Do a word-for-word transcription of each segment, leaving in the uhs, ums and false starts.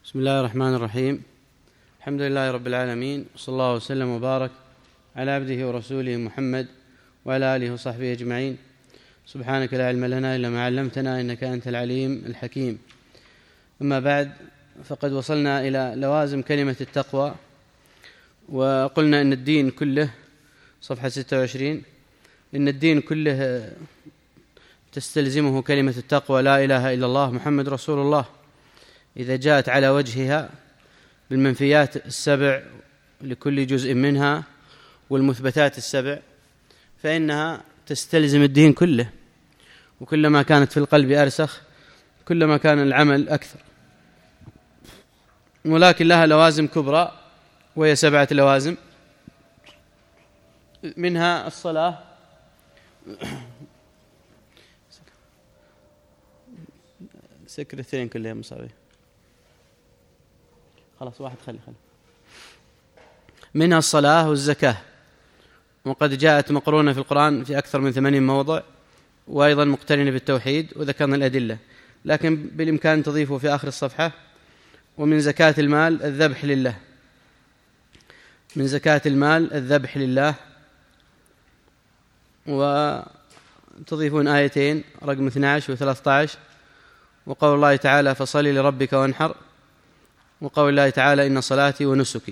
بسم الله الرحمن الرحيم. الحمد لله رب العالمين، صلى الله وسلم وبارك على عبده ورسوله محمد وعلى آله وصحبه أجمعين. سبحانك لا علم لنا إلا ما علمتنا إنك أنت العليم الحكيم. أما بعد، فقد وصلنا إلى لوازم كلمة التقوى، وقلنا إن الدين كله، صفحة ستة وعشرين، إن الدين كله تستلزمه كلمة التقوى لا إله إلا الله محمد رسول الله، إذا جاءت على وجهها بالمنفيات السبع لكل جزء منها والمثبتات السبع، فإنها تستلزم الدين كله، وكلما كانت في القلب أرسخ كلما كان العمل أكثر. ولكن لها لوازم كبرى، وهي سبعة لوازم، منها الصلاة سكر اثنين كلها مصابي، خلاص واحد خلي خلي منها الصلاة والزكاة، وقد جاءت مقرونة في القرآن في أكثر من ثمانين موضع، وأيضا مقترنة بالتوحيد، وذكرنا الأدلة، لكن بالإمكان تضيفه في آخر الصفحة. ومن زكاة المال الذبح لله، من زكاة المال الذبح لله، وتضيفون آيتين رقم اثني عشر وثلاثة عشر، وقول الله تعالى فصل لربك وانحر، وقول الله تعالى إن صلاتي ونسكي.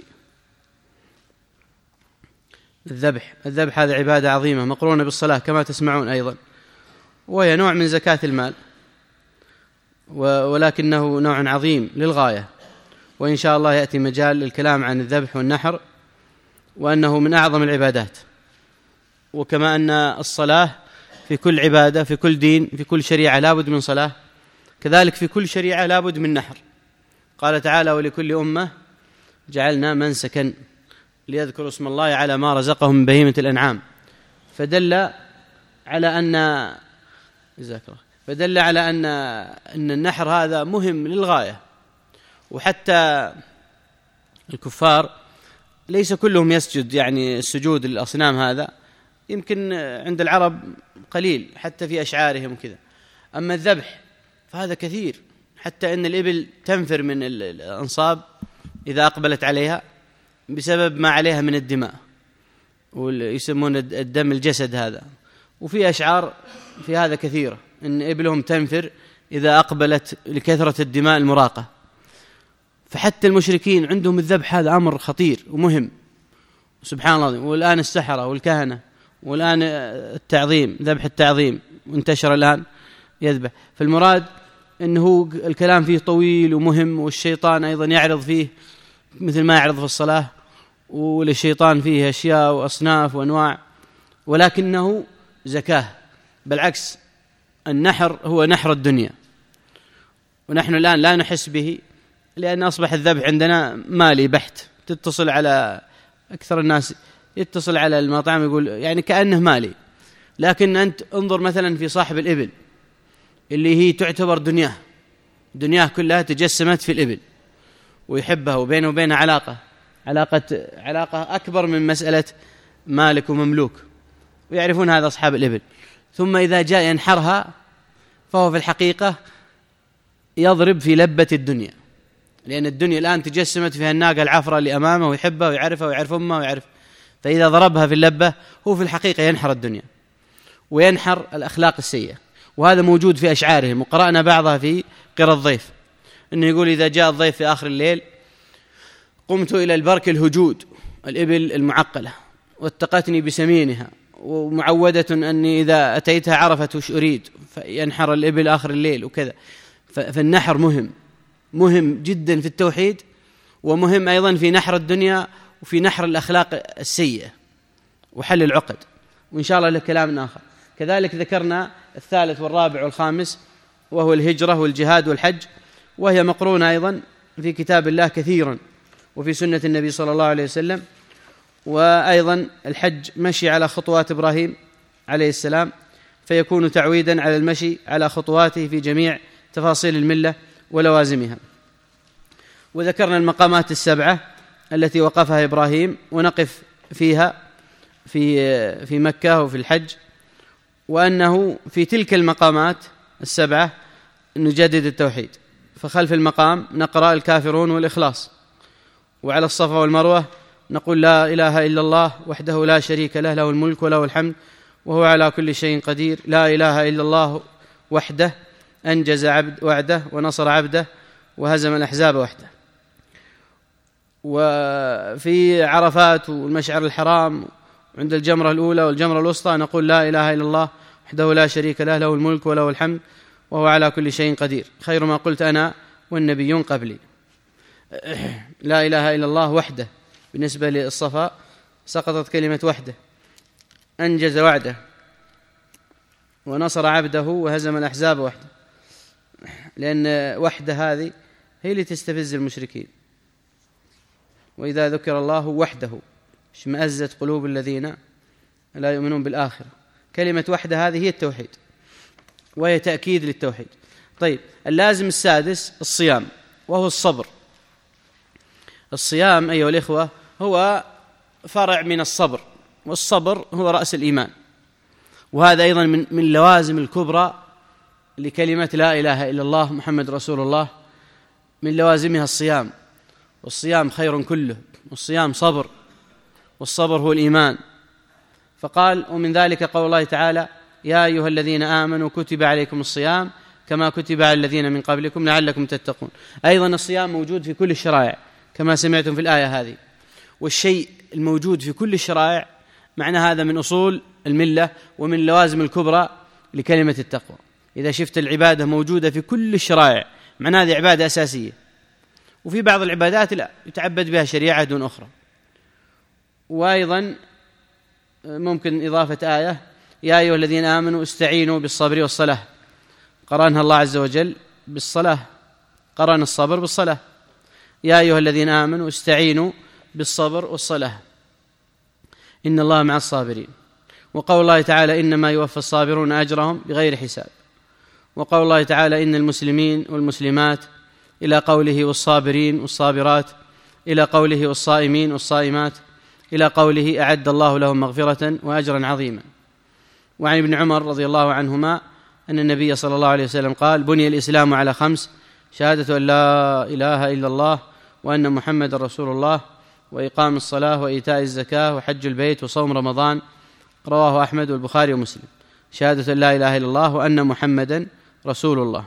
الذبح الذبح هذه عبادة عظيمة مقرونة بالصلاة كما تسمعون أيضا، وهي نوع من زكاة المال، ولكنه نوع عظيم للغاية، وإن شاء الله يأتي مجال للكلام عن الذبح والنحر، وأنه من أعظم العبادات. وكما أن الصلاة في كل عبادة، في كل دين، في كل شريعة لابد من صلاة، كذلك في كل شريعة لابد من نحر. قال تعالى ولكل أمة جعلنا منسكا ليذكروا اسم الله على ما رزقهم من بهيمة الأنعام، فدل على أن فدل على أن أن النحر هذا مهم للغاية. وحتى الكفار ليس كلهم يسجد، يعني السجود للأصنام هذا يمكن عند العرب قليل حتى في أشعارهم وكذا، أما الذبح فهذا كثير، حتى أن الإبل تنفر من الأنصاب إذا أقبلت عليها بسبب ما عليها من الدماء، ويسمون الدم الجسد هذا. وفي أشعار في هذا كثيرة، أن إبلهم تنفر إذا أقبلت لكثرة الدماء المراقة. فحتى المشركين عندهم الذبح هذا أمر خطير ومهم، سبحان الله. والآن السحرة والكهنة، والآن التعظيم، ذبح التعظيم وانتشر الآن يذبح. فالمراد أنه الكلام فيه طويل ومهم، والشيطان أيضا يعرض فيه مثل ما يعرض في الصلاة، وللشيطان فيه أشياء وأصناف وأنواع، ولكنه زكاة. بالعكس، النحر هو نحر الدنيا، ونحن الآن لا نحس به، لأن أصبح الذبح عندنا مالي بحت. تتصل على أكثر الناس يتصل على المطعم يقول يعني كأنه مالي، لكن أنت انظر مثلا في صاحب الإبل اللي هي تعتبر دنياه دنياه كلها تجسمت في الإبل، ويحبها، وبينه وبينها علاقة علاقة علاقة أكبر من مسألة مالك ومملوك، ويعرفون هذا أصحاب الإبل. ثم إذا جاء ينحرها فهو في الحقيقة يضرب في لبة الدنيا، لأن الدنيا الآن تجسمت فيها الناقة العفرة اللي أمامه، ويحبها ويعرفها ويعرف أمها ويعرف، فإذا ضربها في اللبة هو في الحقيقة ينحر الدنيا وينحر الأخلاق السيئة. وهذا موجود في أشعارهم، وقرأنا بعضها في قرى الضيف، إنه يقول إذا جاء الضيف في آخر الليل قمت إلى البرك الهجود، الإبل المعقلة، واتقتني بسمينها، ومعودة أني إذا أتيتها عرفت وش أريد، فينحر الإبل آخر الليل وكذا. فالنحر مهم مهم جدا في التوحيد، ومهم أيضا في نحر الدنيا، وفي نحر الأخلاق السيئة وحل العقد، وإن شاء الله له كلام آخر. كذلك ذكرنا الثالث والرابع والخامس، وهو الهجرة والجهاد والحج، وهي مقرونة أيضا في كتاب الله كثيرا، وفي سنة النبي صلى الله عليه وسلم. وأيضا الحج مشي على خطوات إبراهيم عليه السلام، فيكون تعويدا على المشي على خطواته في جميع تفاصيل الملة ولوازمها. وذكرنا المقامات السبعة التي وقفها إبراهيم، ونقف فيها في في مكة وفي الحج، وأنه في تلك المقامات السبعة نجدد التوحيد، فخلف المقام نقرأ الكافرون والإخلاص، وعلى الصفا والمروة نقول لا إله إلا الله وحده لا شريك له، له الملك وله الحمد وهو على كل شيء قدير، لا إله إلا الله وحده أنجز عبد وعده ونصر عبده وهزم الأحزاب وحده. وفي عرفات والمشعر الحرام عند الجمرة الأولى والجمرة الوسطى نقول لا إله إلا الله وحده لا شريك له، له الملك وله الحمد وهو على كل شيء قدير، خير ما قلت أنا والنبيون قبلي. لا إله إلا الله وحده، بالنسبة للصفا سقطت كلمة وحده، أنجز وعده ونصر عبده وهزم الأحزاب وحده، لأن وحده هذه هي اللي تستفز المشركين، وإذا ذكر الله وحده اشمأزت قلوب الذين لا يؤمنون بالآخرة. كلمة وحده هذه هي التوحيد، وهي تأكيد للتوحيد. طيب، اللازم السادس الصيام، وهو الصبر. الصيام أيها الإخوة هو فرع من الصبر، والصبر هو رأس الإيمان، وهذا أيضا من من اللوازم الكبرى لكلمة لا إله إلا الله محمد رسول الله، من لوازمها الصيام، والصيام خير كله، والصيام صبر، والصبر هو الإيمان. فقال: ومن ذلك قول الله تعالى: يا أيها الذين آمنوا كتب عليكم الصيام كما كتب على الذين من قبلكم لعلكم تتقون. أيضا الصيام موجود في كل الشرائع كما سمعتم في الآية هذه، والشيء الموجود في كل الشرائع معنى هذا من أصول الملة ومن اللوازم الكبرى لكلمة التقوى. إذا شفت العبادة موجودة في كل الشرائع معنى هذه عبادة أساسية، وفي بعض العبادات لا يتعبد بها شريعة دون أخرى. وأيضا ممكن إضافة آية: يا أيها الذين آمنوا استعينوا بالصبر والصلاة، قرنها الله عز وجل بالصلاة، قرن الصبر بالصلاة. يا أيها الذين آمنوا استعينوا بالصبر والصلاة إن الله مع الصابرين. وقول الله تعالى: إنما يوفى الصابرون أجرهم بغير حساب. وقول الله تعالى: إن المسلمين والمسلمات، إلى قوله: والصابرين والصابرات، إلى قوله: والصائمين والصائمات، إلى قوله: أعد الله لهم مغفرة وأجرا عظيما. وعن ابن عمر رضي الله عنهما أن النبي صلى الله عليه وسلم قال: بني الإسلام على خمس: شهادة أن لا إله إلا الله وأن محمد رسول الله، وإقام الصلاة، وإيتاء الزكاة، وحج البيت، وصوم رمضان. رواه أحمد والبخاري ومسلم. شهادة أن لا إله إلا الله وأن محمدا رسول الله.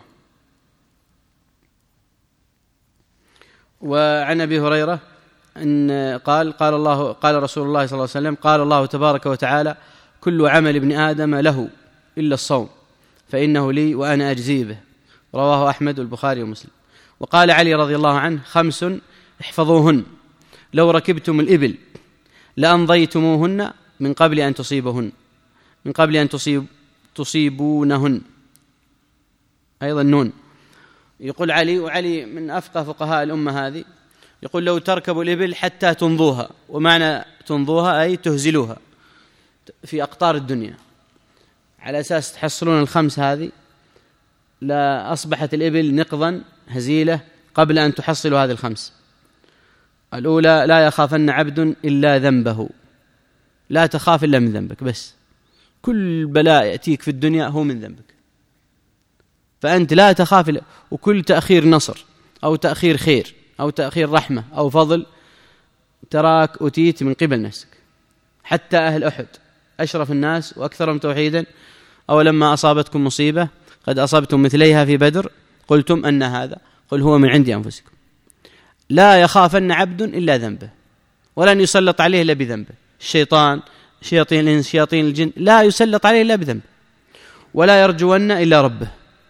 وعن أبي هريرة أن قال قال الله قال رسول الله صلى الله عليه وسلم: قال الله تبارك وتعالى: كل عمل ابن آدم له إلا الصوم فإنه لي وأنا أجزي به. رواه أحمد والبخاري ومسلم. وقال علي رضي الله عنه: خمس احفظوهن، لو ركبتم الإبل لأمضيتموهن من قبل أن تصيبهن من قبل أن تصيب تصيبونهن. أيضا نون. يقول علي، وعلي من أفقه فقهاء الأمة هذه، يقول: لو تركبوا الإبل حتى تنضوها، ومعنى تنضوها أي تهزلوها في أقطار الدنيا، على أساس تحصلون الخمس هذه، لا أصبحت الإبل نقضا هزيلة قبل أن تحصلوا هذه الخمس. الأولى: لا يخافن عبد إلا ذنبه، لا تخاف إلا من ذنبك، بس كل بلاء يأتيك في الدنيا هو من ذنبك، فأنت لا تخاف إلا. وكل تأخير نصر أو تأخير خير أو تأخير رحمة أو فضل تراك أتيت من قبل نفسك. حتى أهل أحد أشرف الناس وأكثرهم توحيدا: أولما أصابتكم مصيبة قد أصبتم مثليها في بدر قلتم أن هذا، قل هو من عند أنفسكم. لا يخافن عبد إلا ذنبه، ولن يسلط عليه إلا بذنبه. الشيطان، شياطين الإنس، شياطين الجن، لا يسلط عليه إلا بذنبه. ولا يرجون إلا ربه،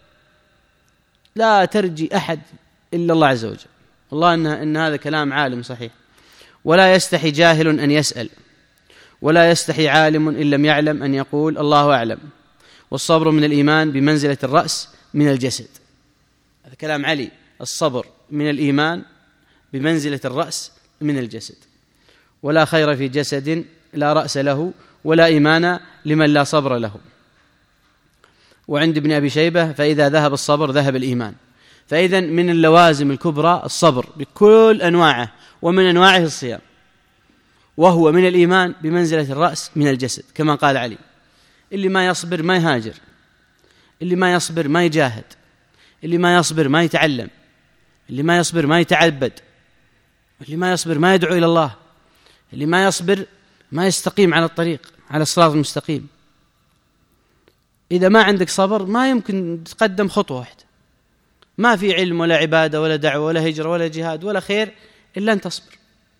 لا ترجي أحد إلا الله عز وجل. والله إن, إن هذا كلام عالم صحيح. ولا يستحي جاهل أن يسأل، ولا يستحي عالم إن لم يعلم أن يقول الله أعلم. والصبر من الإيمان بمنزلة الرأس من الجسد. هذا كلام علي. الصبر من الإيمان بمنزلة الرأس من الجسد. ولا خير في جسد لا رأس له، ولا إيمان لمن لا صبر له. وعند ابن أبي شيبة: فإذا ذهب الصبر ذهب الإيمان. فإذا من اللوازم الكبرى الصبر بكل أنواعه، ومن أنواعه الصيام، وهو من الإيمان بمنزلة الرأس من الجسد، كما قال علي: اللي ما يصبر ما يهاجر، اللي ما يصبر ما يجاهد، اللي ما يصبر ما يتعلم، اللي ما يصبر ما يتعبد، اللي ما يصبر ما يدعو إلى الله، اللي ما يصبر ما يستقيم على الطريق على الصراط المستقيم. إذا ما عندك صبر ما يمكن تقدم خطوة واحدة. ما في علم ولا عبادة ولا دعوة ولا هجرة ولا جهاد ولا خير إلا أن تصبر.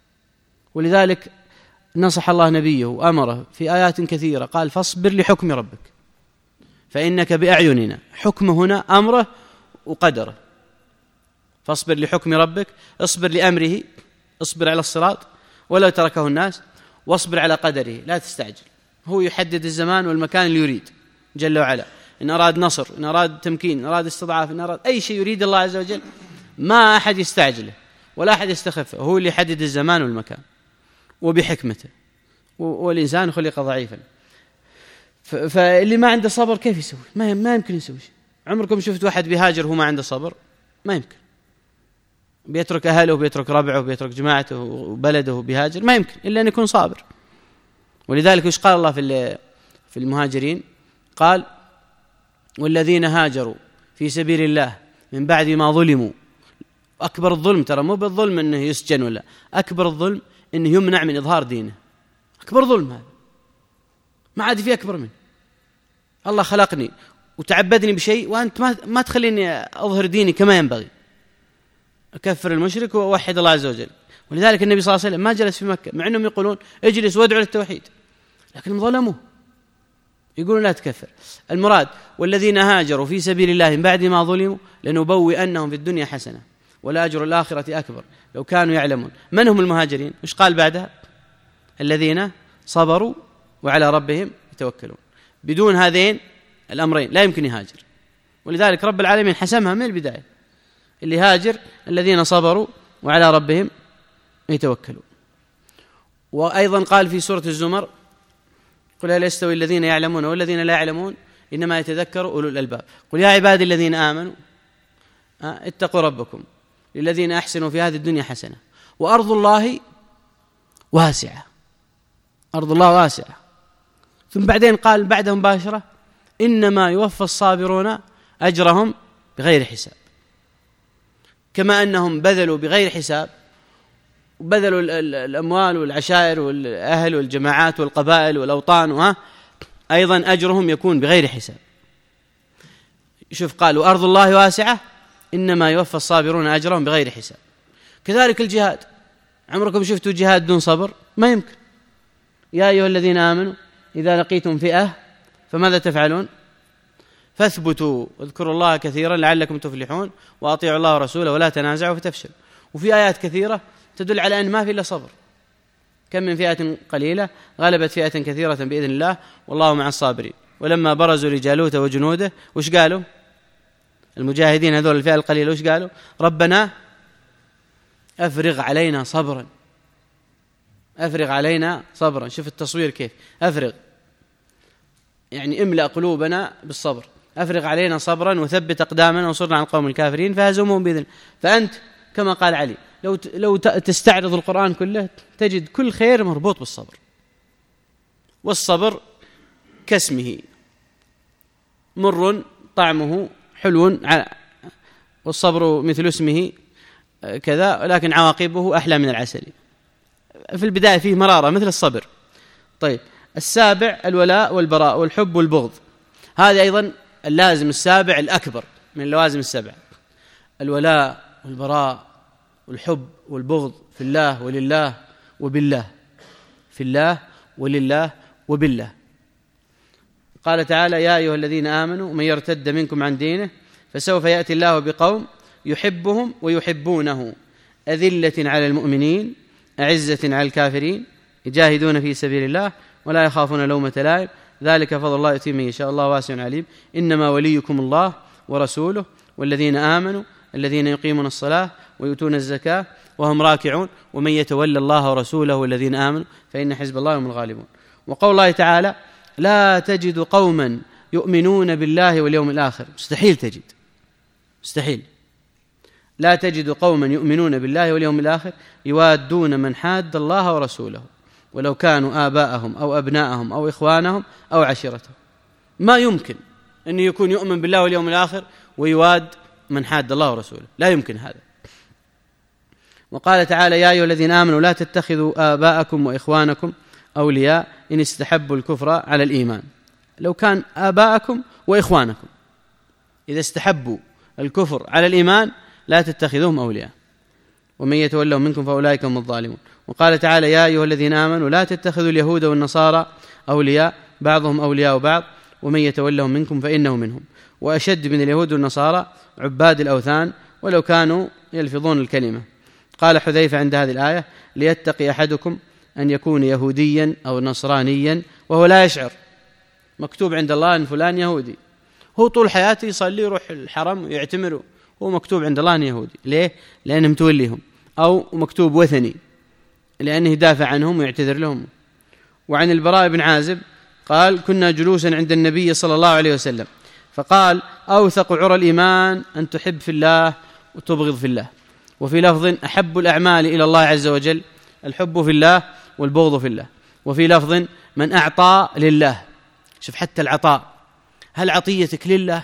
ولذلك نصح الله نبيه وأمره في آيات كثيرة، قال فاصبر لحكم ربك فإنك بأعيننا. حكمه هنا أمره وقدره. فاصبر لحكم ربك، اصبر لأمره، اصبر على الصراط ولو تركه الناس، واصبر على قدره، لا تستعجل. هو يحدد الزمان والمكان اللي يريد جل وعلا. إن أراد نصر، إن أراد تمكين، إن أراد استضعاف، إن أراد أي شيء يريد الله عز وجل ما أحد يستعجله ولا أحد يستخفه. هو اللي يحدد الزمان والمكان وبحكمته، والإنسان خلق ضعيفا. فاللي ما عنده صبر كيف يسوي؟ ما ما يمكن يسوي شيء. عمركم شفت واحد بيهاجر وهو ما عنده صبر؟ ما يمكن. بيترك أهله وبيترك ربعه وبيترك جماعته وبلده وبيهاجر، ما يمكن إلا أن يكون صابر. ولذلك إيش قال الله في في المهاجرين؟ قال والذين هاجروا في سبيل الله من بعد ما ظلموا. أكبر الظلم ترى مو بالظلم أنه يسجن، ولا أكبر الظلم أنه يمنع من إظهار دينه. أكبر ظلم هذا، ما عاد في أكبر منه. الله خلقني وتعبدني بشيء وأنت ما ما تخليني أظهر ديني كما ينبغي. أكفر المشرك وأوحد الله عز وجل. ولذلك النبي صلى الله عليه وسلم ما جلس في مكة، مع أنهم يقولون اجلس وادعو للتوحيد، لكنهم ظلموه. يقولون لا تكفر. المراد والذين هاجروا في سبيل الله من بعد ما ظلموا لنبوئنهم في الدنيا حسنة والأجر الآخرة أكبر لو كانوا يعلمون. من هم المهاجرين؟ وش قال بعدها؟ الذين صبروا وعلى ربهم يتوكلون. بدون هذين الأمرين لا يمكن يهاجر. ولذلك رب العالمين حسمها من البداية، اللي هاجر الذين صبروا وعلى ربهم يتوكلون. وأيضا قال في سورة الزمر قل هل يستوي الذين يعلمون والذين لا يعلمون إنما يتذكر أولو الألباب. قل يا عبادي الذين آمنوا اتقوا ربكم للذين أحسنوا في هذه الدنيا حسنة وأرض الله واسعة. أرض الله واسعة. ثم بعدين قال بعدهم مباشرة إنما يوفى الصابرون أجرهم بغير حساب. كما أنهم بذلوا بغير حساب وبذلوا الأموال والعشائر والأهل والجماعات والقبائل والأوطان، وها أيضا أجرهم يكون بغير حساب. شوف قالوا أرض الله واسعة إنما يوفى الصابرون أجرهم بغير حساب. كذلك الجهاد. عمركم شفتوا جهاد دون صبر؟ ما يمكن. يا أيها الذين آمنوا إذا لقيتم فئة فماذا تفعلون؟ فاثبتوا واذكروا الله كثيرا لعلكم تفلحون وأطيعوا الله ورسوله ولا تنازعوا فتفشلوا. وفي آيات كثيرة تدل على أن ما في إلا صبر. كم من فئة قليلة غلبت فئة كثيرة بإذن الله والله مع الصابرين. ولما برزوا لجالوت وجنوده وش قالوا المجاهدين هذول الفئة القليلة؟ وش قالوا؟ ربنا أفرغ علينا صبرا. أفرغ علينا صبرا. شوف التصوير كيف. أفرغ يعني املأ قلوبنا بالصبر. أفرغ علينا صبرا وثبت أقدامنا وانصرنا على القوم الكافرين فهزمهم بإذن. فأنت كما قال علي لو لو تستعرض القرآن كله تجد كل خير مربوط بالصبر. والصبر كاسمه مر طعمه حلو، والصبر مثل اسمه كذا، لكن عواقبه أحلى من العسل. في البداية فيه مرارة مثل الصبر. طيب السابع الولاء والبراء والحب والبغض. هذا أيضا اللازم السابع الأكبر من اللوازم السبع. الولاء والبراء والحب والبغض في الله ولله وبالله. في الله ولله وبالله. قال تعالى يا أيها الذين آمنوا من يرتد منكم عن دينه فسوف يأتي الله بقوم يحبهم ويحبونه أذلة على المؤمنين أعزة على الكافرين يجاهدون في سبيل الله ولا يخافون لومة لائم ذلك فضل الله يؤتيه من يشاء الله واسع عليم. إنما وليكم الله ورسوله والذين آمنوا الذين يقيمون الصلاة ويؤتون الزكاة وهم راكعون ومن يتولى الله ورسوله والذين آمنوا فإن حزب الله هم الغالبون. وقول الله تعالى لا تجد قوما يؤمنون بالله واليوم الآخر. مستحيل تجد، مستحيل. لا تجد قوما يؤمنون بالله واليوم الآخر يوادون من حاد الله ورسوله ولو كانوا آباءهم أو أبناءهم أو إخوانهم أو عشيرتهم. ما يمكن أن يكون يؤمن بالله واليوم الآخر ويواد من حاد الله ورسوله، لا يمكن هذا. وقال تعالى: يا أيها الذين آمنوا لا تتخذوا آباءكم وإخوانكم أولياء إن استحبوا الكفر على الإيمان. لو كان آباءكم وإخوانكم إذا استحبوا الكفر على الإيمان لا تتخذوهم أولياء، ومن يتولهم منكم فأولئك هم الظالمون. وقال تعالى: يا أيها الذين آمنوا لا تتخذوا اليهود والنصارى أولياء بعضهم أولياء بعض ومن يتولهم منكم فإنه منهم. وأشد من اليهود والنصارى عباد الأوثان ولو كانوا يلفظون الكلمة. قال حذيفة عند هذه الآية: ليتقي أحدكم أن يكون يهوديا أو نصرانيا وهو لا يشعر. مكتوب عند الله أن فلان يهودي، هو طول حياته يصلي يروح الحرم ويعتمر، هو مكتوب عند الله أن يهودي. ليه؟ لأنه متوليهم. أو مكتوب وثني لأنه يدافع عنهم ويعتذر لهم. وعن البراء بن عازب قال: كنا جلوسا عند النبي صلى الله عليه وسلم فقال: أوثق عرى الإيمان أن تحب في الله وتبغض في الله. وفي لفظ: أحب الأعمال إلى الله عز وجل الحب في الله والبغض في الله. وفي لفظ: من أعطى لله. شوف حتى العطاء، هل عطيتك لله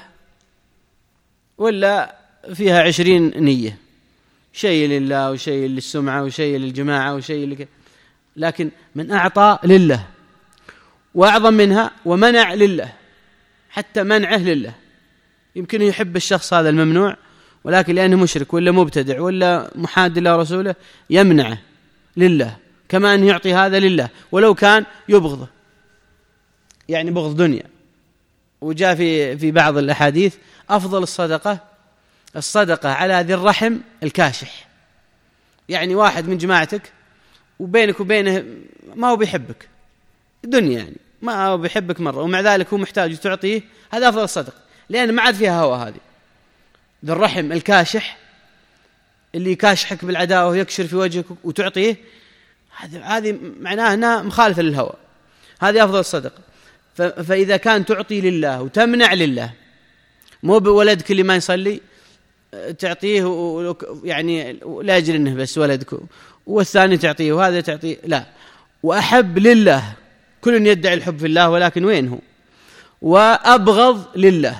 ولا فيها عشرين نية؟ شيء لله وشيء للسمعة وشيء للجماعة وشيء لك، لكن من أعطى لله. وأعظم منها ومنع لله، حتى منعه لله. يمكن يحب الشخص هذا الممنوع ولكن لأنه مشرك ولا مبتدع ولا محاد لله ورسوله يمنعه لله، كما أن يعطي هذا لله ولو كان يبغضه، يعني بغض دنيا. وجاء في في بعض الأحاديث: أفضل الصدقة الصدقة على ذي الرحم الكاشح. يعني واحد من جماعتك وبينك وبينه ما هو بيحبك دنيا، يعني ما هو بيحبك مرة، ومع ذلك هو محتاج تعطيه، هذا أفضل الصدقة، لأن ما عاد فيها هوى. هذه ذي الرحم الكاشح اللي يكاشحك بالعداوة ويكشر في وجهك وتعطيه، هذه معناها أنها مخالفة للهوى، هذه أفضل الصدقة. فإذا كان تعطي لله وتمنع لله، مو بولدك اللي ما يصلي تعطيه يعني لا أجل إنه بس ولدك، والثاني تعطيه وهذا تعطيه، لا. وأحب لله، كل يدعي الحب في الله ولكن وين هو. وأبغض لله،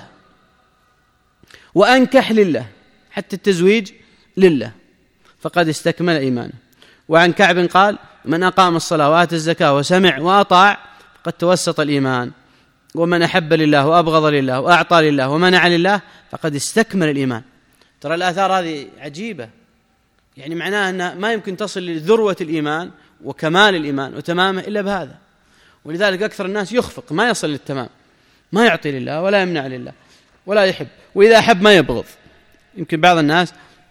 وأنكح لله، حتى التزويج لله، فقد استكمل إيمانه. وعن كعب قال: من أقام الصلاة وآتى الزكاة وسمع وأطاع قد توسط الإيمان. ومن أحب لله وأبغض لله وأعطى لله ومنع لله فقد استكمل الإيمان. ترى الآثار هذه عجيبة، يعني معناها أن ما يمكن تصل لذروة الإيمان وكمال الإيمان وتمامه إلا بهذا. ولذلك أكثر الناس يخفق، ما يصل للتمام، ما يعطي لله ولا يمنع لله ولا يحب، وإذا أحب ما يبغض. يمكن بعض الناس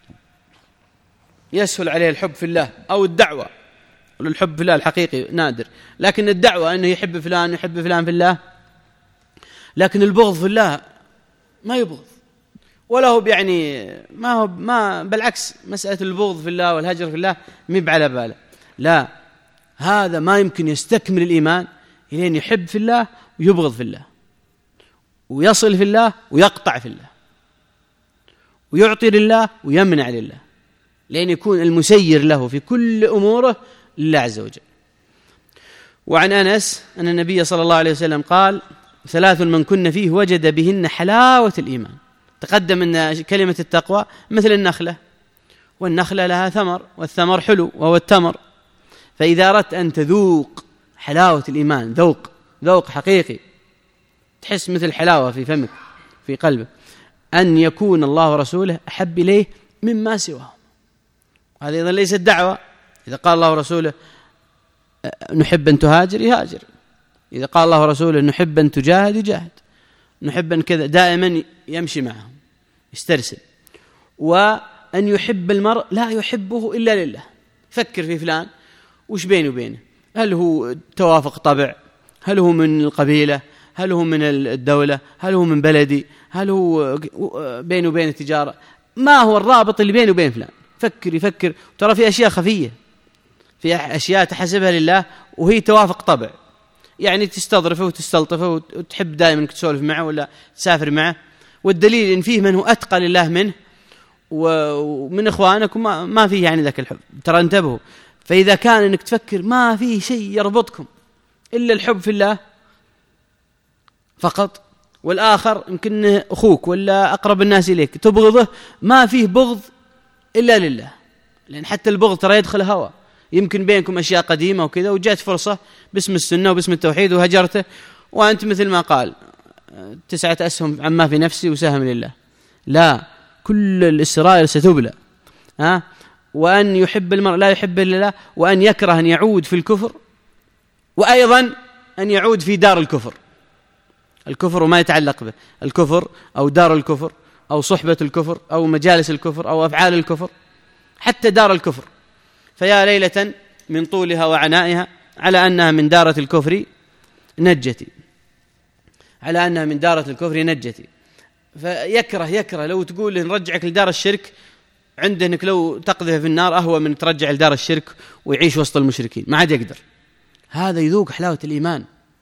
يسهل عليه الحب في الله أو الدعوة، والحب في الله الحقيقي نادر، لكن الدعوة أنه يحب فلان يحب فلان في الله، لكن البغض في الله ما يبغض ولا هو يعني ما هو ما بالعكس، مسألة البغض في الله والهجر في الله مب على باله، لا، هذا ما يمكن يستكمل الإيمان إلين يحب في الله ويبغض في الله، ويصل في الله ويقطع في الله، ويعطي لله ويمنع لله، لأن يكون المسير له في كل أموره لله عز وجل. وعن أنس أن النبي صلى الله عليه وسلم قال: ثلاث من كن فيه وجد بهن حلاوة الإيمان. تقدم أن كلمة التقوى مثل النخلة، والنخلة لها ثمر، والثمر حلو وهو التمر. فإذا أردت أن تذوق حلاوة الإيمان، ذوق ذوق حقيقي، تحس مثل حلاوة في فمك في قلبك، أن يكون الله ورسوله أحب إليه مما سواه. هذه أيضا ليست دعوة. إذا قال الله ورسوله نحب أن تهاجر يهاجر، إذا قال الله ورسوله نحب أن تجاهد يجاهد، نحب أن كذا، دائما يمشي معهم يسترسل. وأن يحب المرء لا يحبه إلا لله. فكر في فلان وش بينه وبينه، هل هو توافق طبع، هل هو من القبيلة، هل هو من الدولة، هل هو من بلدي، هل هو بينه وبين التجارة، ما هو الرابط اللي بينه وبين فلان. فكر يفكر. ترى في أشياء خفية، في أشياء تحسبها لله وهي توافق طبع، يعني تستظرفه وتستلطفه وتحب دائما تسولف معه ولا تسافر معه، والدليل إن فيه من هو أتقى لله منه ومن إخوانك وما ما فيه يعني ذاك الحب. ترى انتبهوا، فإذا كان إنك تفكر ما فيه شيء يربطكم إلا الحب في الله فقط، والآخر يمكن أخوك ولا أقرب الناس إليك تبغضه، ما فيه بغض إلا لله، لأن حتى البغض ترى يدخل هوى، يمكن بينكم أشياء قديمة وكذا وجات فرصة باسم السنة وباسم التوحيد وهجرته، وأنت مثل ما قال تسعة أسهم عما في نفسي وسهم لله. لا، كل الإسرائيل ستبلى. ها؟ وأن يحب المرء لا يحب إلا الله، وأن يكره أن يعود في الكفر، وأيضا أن يعود في دار الكفر. الكفر وما يتعلق به، الكفر أو دار الكفر أو صحبة الكفر أو مجالس الكفر أو أفعال الكفر، حتى دار الكفر. فيا ليلة من طولها وعنائها على أنها من دارة الكفر نجتي، على أنها من دارة الكفر نجتي. فيكره يكره لو تقول له نرجعك لدار الشرك، عنده انك لو تقذف في النار أهوى من ترجع لدار الشرك ويعيش وسط المشركين، ما عاد يقدر. هذا يذوق حلاوة الإيمان.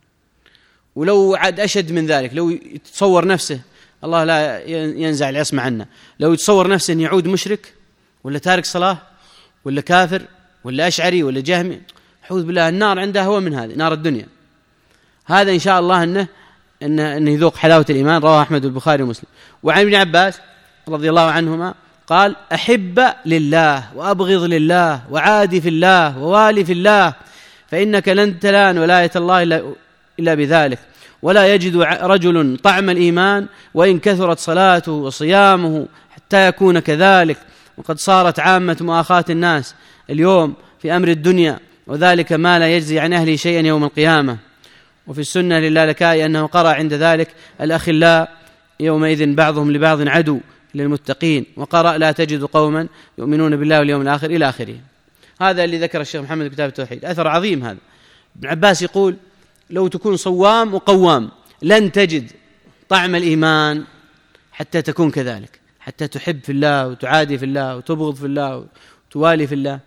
ولو عاد أشد من ذلك، لو يتصور نفسه، الله لا ينزع العصمة عنا، لو يتصور نفسه أن يعود مشرك ولا تارك صلاة ولا كافر ولا أشعري ولا جهمي، أعوذ بالله، النار عنده هو من هذه نار الدنيا. هذا إن شاء الله أنه أنه, إنه يذوق حلاوة الإيمان. رواه أحمد والبخاري ومسلم. وعن ابن عباس رضي الله عنهما قال: أحب لله وأبغض لله وعادي في الله ووالي في الله، فإنك لن تلان ولاية الله إلا, إلا بذلك، ولا يجد رجل طعم الإيمان وإن كثرت صلاته وصيامه حتى يكون كذلك. وقد صارت عامة مؤاخاة الناس اليوم في أمر الدنيا، وذلك ما لا يجزي عن أهله شيئا يوم القيامة. وفي السنة للالكائي أنه قرأ عند ذلك: الأخلاء يومئذ بعضهم لبعض عدو للمتقين، وقرأ: لا تجد قوما يؤمنون بالله واليوم الآخر، إلى آخره. هذا اللي ذكر الشيخ محمد كتاب التوحيد، أثر عظيم هذا. ابن عباس يقول: لو تكون صوام وقوام لن تجد طعم الإيمان حتى تكون كذلك، حتى تحب في الله وتعادي في الله وتبغض في الله وتوالي في الله.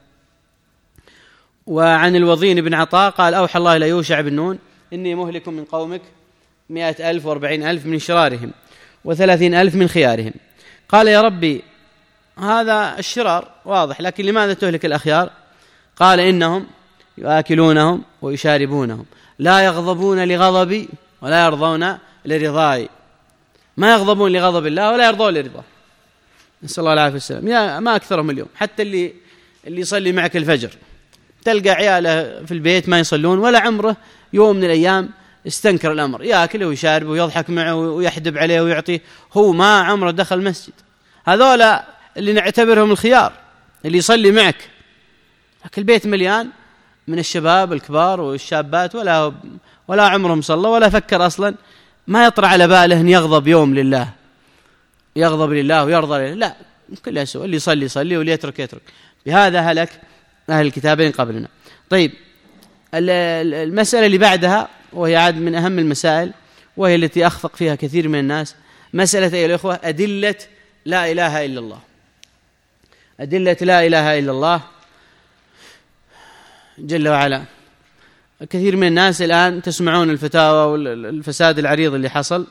وعن الوضين بن عطاء قال: أوحى الله إلى يوشع بن نون: إني مهلك من قومك مئة ألف وأربعين ألف من شرارهم وثلاثين ألف من خيارهم. قال: يا ربي، هذا الشرار واضح، لكن لماذا تهلك الأخيار؟ قال: إنهم يآكلونهم ويشاربونهم، لا يغضبون لغضبي ولا يرضون لرضاي. ما يغضبون لغضب الله ولا يرضون لرضاه، نسأل الله العافية والسلام. يا ما أكثرهم اليوم، حتى اللي اللي يصلي معك الفجر تلقى عياله في البيت ما يصلون، ولا عمره يوم من الأيام استنكر الأمر، يأكل ويشارب ويضحك معه ويحدب عليه ويعطيه، هو ما عمره دخل مسجد. هذولا اللي نعتبرهم الخيار، اللي يصلي معك، لكن البيت مليان من الشباب الكبار والشابات ولا ولا عمرهم صلى ولا فكر أصلا، ما يطرع على باله أن يغضب يوم لله، يغضب لله ويرضى لله، لا، كلها سوء. اللي يصلي يصلي واللي يترك يترك. بهذا هلك أهل الكتابين قبلنا. طيب، المسألة اللي بعدها وهي عاد من أهم المسائل، وهي التي أخفق فيها كثير من الناس، مسألة أيها الأخوة أدلة لا إله إلا الله. أدلة لا إله إلا الله جل وعلا. كثير من الناس الآن تسمعون الفتاوى والفساد العريض اللي حصل،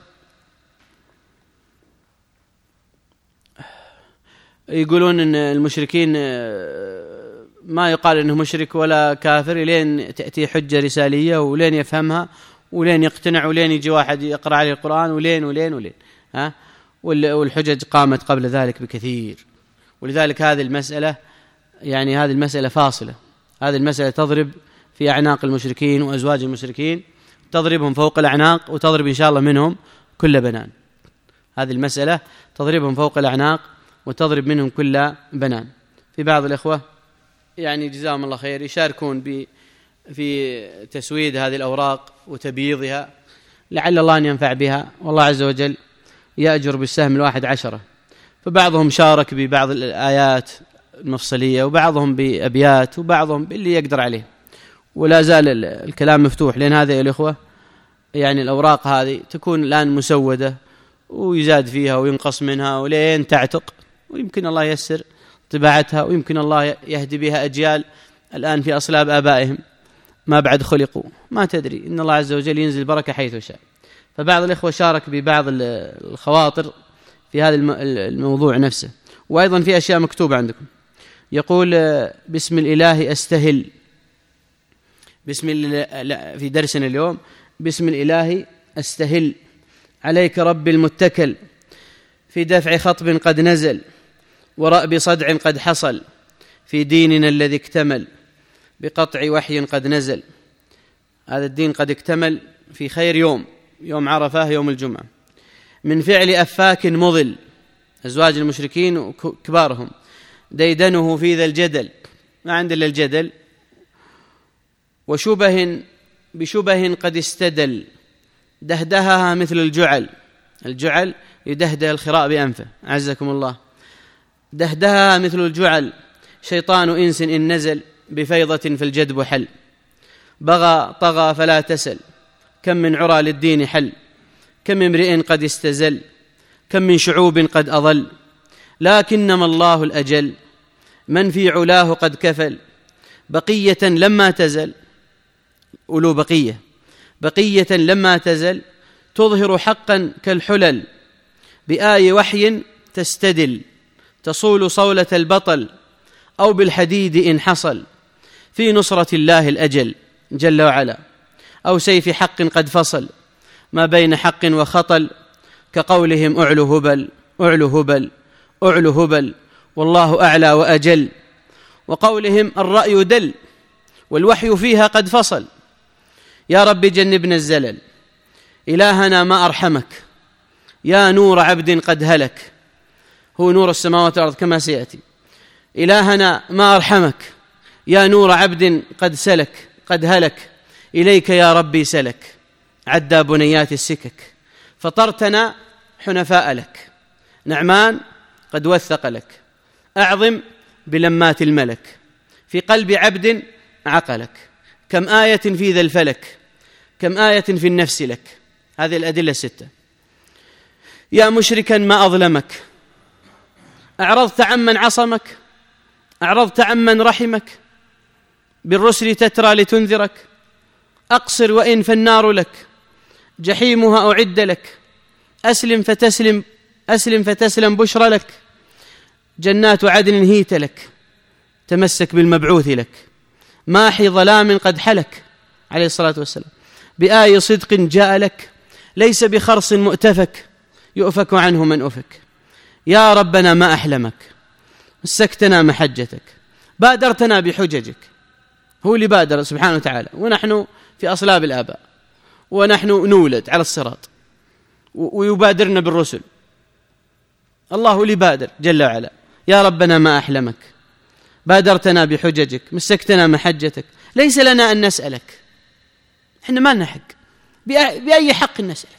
يقولون أن المشركين ما يقال أنه مشرك ولا كافر لين تأتي حجة رسالية ولين يفهمها ولين يقتنع ولين يجي واحد يقرأ عليه القرآن ولين ولين ولين ها والحجج قامت قبل ذلك بكثير. ولذلك هذه المسألة يعني هذه المسألة فاصلة، هذه المسألة تضرب في أعناق المشركين وأزواج المشركين، تضربهم فوق الأعناق وتضرب إن شاء الله منهم كل بنان. هذه المسألة تضربهم فوق الأعناق وتضرب منهم كل بنان. في بعض الإخوة يعني جزاهم الله خير يشاركون في تسويد هذه الأوراق وتبييضها، لعل الله أن ينفع بها، والله عز وجل يأجر بالسهم الواحد عشرة. فبعضهم شارك ببعض الآيات المفصلية، وبعضهم بأبيات، وبعضهم باللي يقدر عليه، ولا زال الكلام مفتوح. لأن هذه الإخوة يعني الأوراق هذه تكون الآن مسودة ويزاد فيها وينقص منها ولين تعتق، ويمكن الله ييسر طباعتها، ويمكن الله يهدي بها أجيال الآن في أصلاب آبائهم ما بعد خلقوا، ما تدري، إن الله عز وجل ينزل البركة حيث شاء. فبعض الإخوة شارك ببعض الخواطر في هذا الموضوع نفسه. وأيضا في أشياء مكتوبة عندكم، يقول: بسم الإله أستهل، بسم الله في درسنا اليوم: بسم الإله أستهل، عليك رب المتكل، في دفع خطب قد نزل ورأب صدع قد حصل، في ديننا الذي اكتمل بقطع وحي قد نزل. هذا الدين قد اكتمل في خير يوم، يوم عرفة، يوم الجمعة، من فعل أفاك مضل، أزواج المشركين وكبارهم، ديدنه في ذا الجدل، ما عند إلا الجدل، وشبه بشبه قد استدل، دهدهها مثل الجعل، الجعل يدهده الخراء بأنفه، أعزكم الله، دهدهها مثل الجعل، شيطان إنس إن نزل، بفيضة في الجدب حل، بغى طغى فلا تسل، كم من عرى للدين حل، كم امرئ قد استزل، كم من شعوب قد أضل، لكنما الله الأجل، من في علاه قد كفل، بقية لما تزل، أولو بقية، بقية لما تزل، تظهر حقا كالحلل، بآي وحي تستدل، تصول صولة البطل، أو بالحديد إن حصل، في نصرة الله الأجل جل وعلا، أو سيف حق قد فصل، ما بين حق وخطل، كقولهم أعلو هبل أعلو هبل أعلو هبل والله أعلى وأجل، وقولهم الرأي دل والوحي فيها قد فصل، يا رب جنبنا الزلل، إلهنا ما أرحمك، يا نور عبد قد هلك، هو نور السماوات والأرض كما سيأتي، إلهنا ما أرحمك، يا نور عبد قد سلك قد هلك، إليك يا ربي سلك، عدى بنيات السكك، فطرتنا حنفاء لك، نعمان قد وثق لك، أعظم بلمات الملك، في قلب عبد عقلك، كم آية في ذا الفلك، كم آية في النفس لك. هذه الأدلة الستة. يا مشركا ما أظلمك، أعرضت عمن عصمك، أعرضت عمن رحمك، بالرسل تترى لتنذرك، أقصر وإن فالنار لك، جحيمها أعد لك، أسلم فتسلم أسلم فتسلم بشرى لك، جنات عدن هيت لك، تمسك بالمبعوث لك، ماحي ظلام قد حلك عليه الصلاة والسلام، بآي صدق جاء لك، ليس بخرص مؤتفك، يؤفك عنه من أفك، يا ربنا ما أحلمك، مسكتنا محجتك، بادرتنا بحججك، هو اللي بادر سبحانه وتعالى، ونحن في أصلاب الآباء، ونحن نولد على الصراط ويبادرنا بالرسل، الله اللي بادر جل وعلا، يا ربنا ما أحلمك، بادرتنا بحججك، مسكتنا محجتك، ليس لنا أن نسألك، إحنا ما لنا حق، بأي حق نسألك،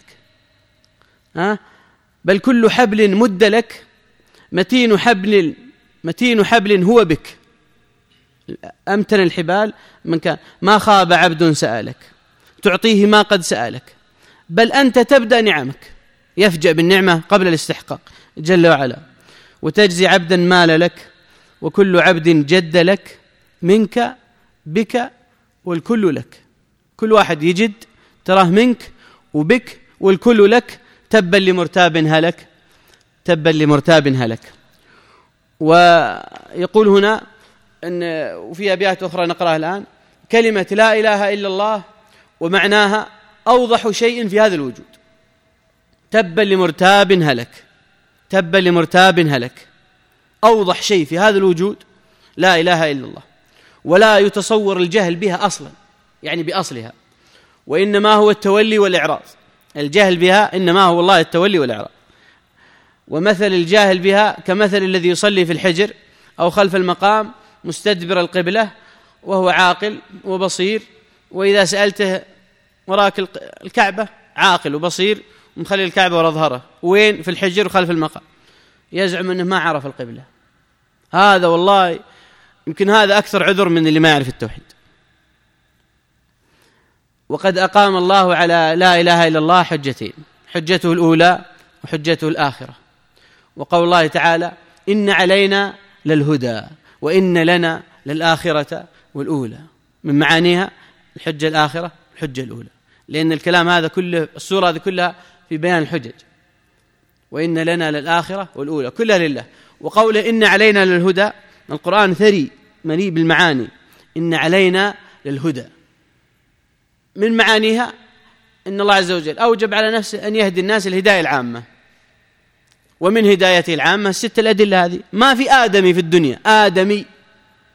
ها؟ بل كل حبل مد لك، متين حبل متين حبل هو بك، أمتن الحبال من كان، ما خاب عبد سألك، تعطيه ما قد سألك، بل أنت تبدأ نعمك، يفجأ بالنعمة قبل الاستحقاق جل وعلا، وتجزي عبدا مال لك، وكل عبد جد لك، منك بك والكل لك، كل واحد يجد تراه منك وبك والكل لك، تبا لمرتاب هلك، تبا لمرتاب هلك. ويقول هنا أن وفي أبيات أخرى نقرأها الآن، كلمة لا إله إلا الله ومعناها أوضح شيء في هذا الوجود، تبا لمرتاب هلك، تبا لمرتاب هلك، أوضح شيء في هذا الوجود لا إله إلا الله، ولا يتصور الجهل بها أصلا، يعني بأصلها، وإنما هو التولي والإعراض، الجهل بها إنما هو الله التولي والإعراض، ومثل الجاهل بها كمثل الذي يصلي في الحجر أو خلف المقام مستدبر القبلة وهو عاقل وبصير، وإذا سألته وراك الكعبة عاقل وبصير ومخلي الكعبة وراء ظهره، وين؟ في الحجر وخلف المقام، يزعم أنه ما عرف القبلة. هذا والله يمكن هذا أكثر عذر من اللي ما يعرف التوحيد. وقد أقام الله على لا إله إلا الله حجتين، حجته الأولى وحجته الآخرة، وقول الله تعالى إن علينا للهدى وإن لنا للآخرة والأولى، من معانيها الحجة الآخرة الحجة الأولى، لأن الكلام هذا كله، السورة هذه كلها في بيان الحجج، وإن لنا للآخرة والأولى كلها لله. وقوله إن علينا للهدى، القرآن ثري مليء بالمعاني، إن علينا للهدى، من معانيها إن الله عز وجل أوجب على نفسه أن يهدي الناس الهداية العامة، ومن هدايته العامة الست الأدلة هذه. ما في آدمي في الدنيا، آدمي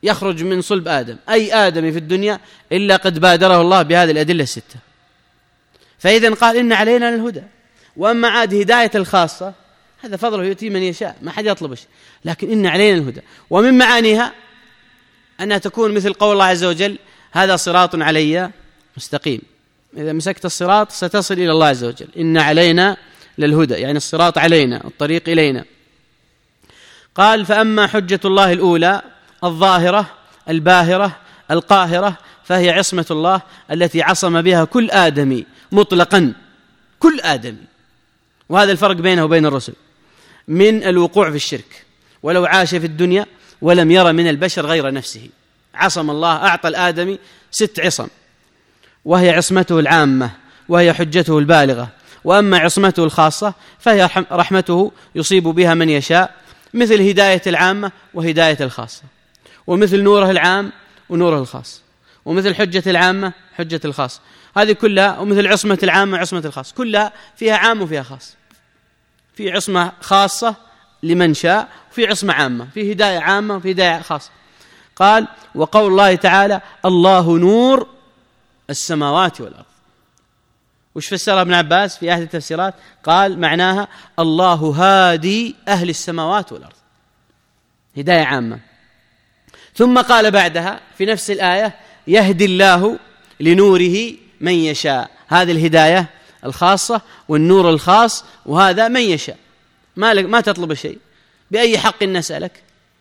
يخرج من صلب آدم، أي آدمي في الدنيا إلا قد بادره الله بهذه الأدلة الستة. فإذن قال إن علينا الهدى. وأما عاد هداية الخاصة هذا فضله يؤتي من يشاء، ما حد يطلبش، لكن إن علينا الهدى. ومن معانيها أنها تكون مثل قول الله عز وجل هذا صراط علي مستقيم، إذا مسكت الصراط ستصل إلى الله عز وجل. إن علينا للهدى، يعني الصراط علينا، الطريق إلينا. قال فأما حجة الله الأولى الظاهرة الباهرة القاهرة فهي عصمة الله التي عصم بها كل آدمي مطلقا، كل آدمي، وهذا الفرق بينه وبين الرسل، من الوقوع في الشرك ولو عاش في الدنيا ولم ير من البشر غير نفسه. عصم الله، أعطى الآدمي ست عصم، وهي عصمته العامة وهي حجته البالغة. وأما عصمته الخاصة فهي رحمته يصيب بها من يشاء، مثل هداية العامة وهداية الخاصة، ومثل نوره العام ونوره الخاص، ومثل حجة العامة حجة الخاص، هذه كلها، ومثل عصمة العامة عصمة الخاص، كلها فيها عام وفيها خاص. في عصمة خاصة لمن شاء، في عصمة عامة، في هداية عامة وفي هداية خاصة. قال وقول الله تعالى الله نور السماوات والأرض، وش فسرها ابن عباس في أحد التفسيرات؟ قال معناها الله هادي أهل السماوات والأرض، هداية عامة. ثم قال بعدها في نفس الآية يهدي الله لنوره من يشاء، هذه الهداية الخاصة والنور الخاص، وهذا من يشاء، ما, ما تطلب شيء، بأي حق نسألك.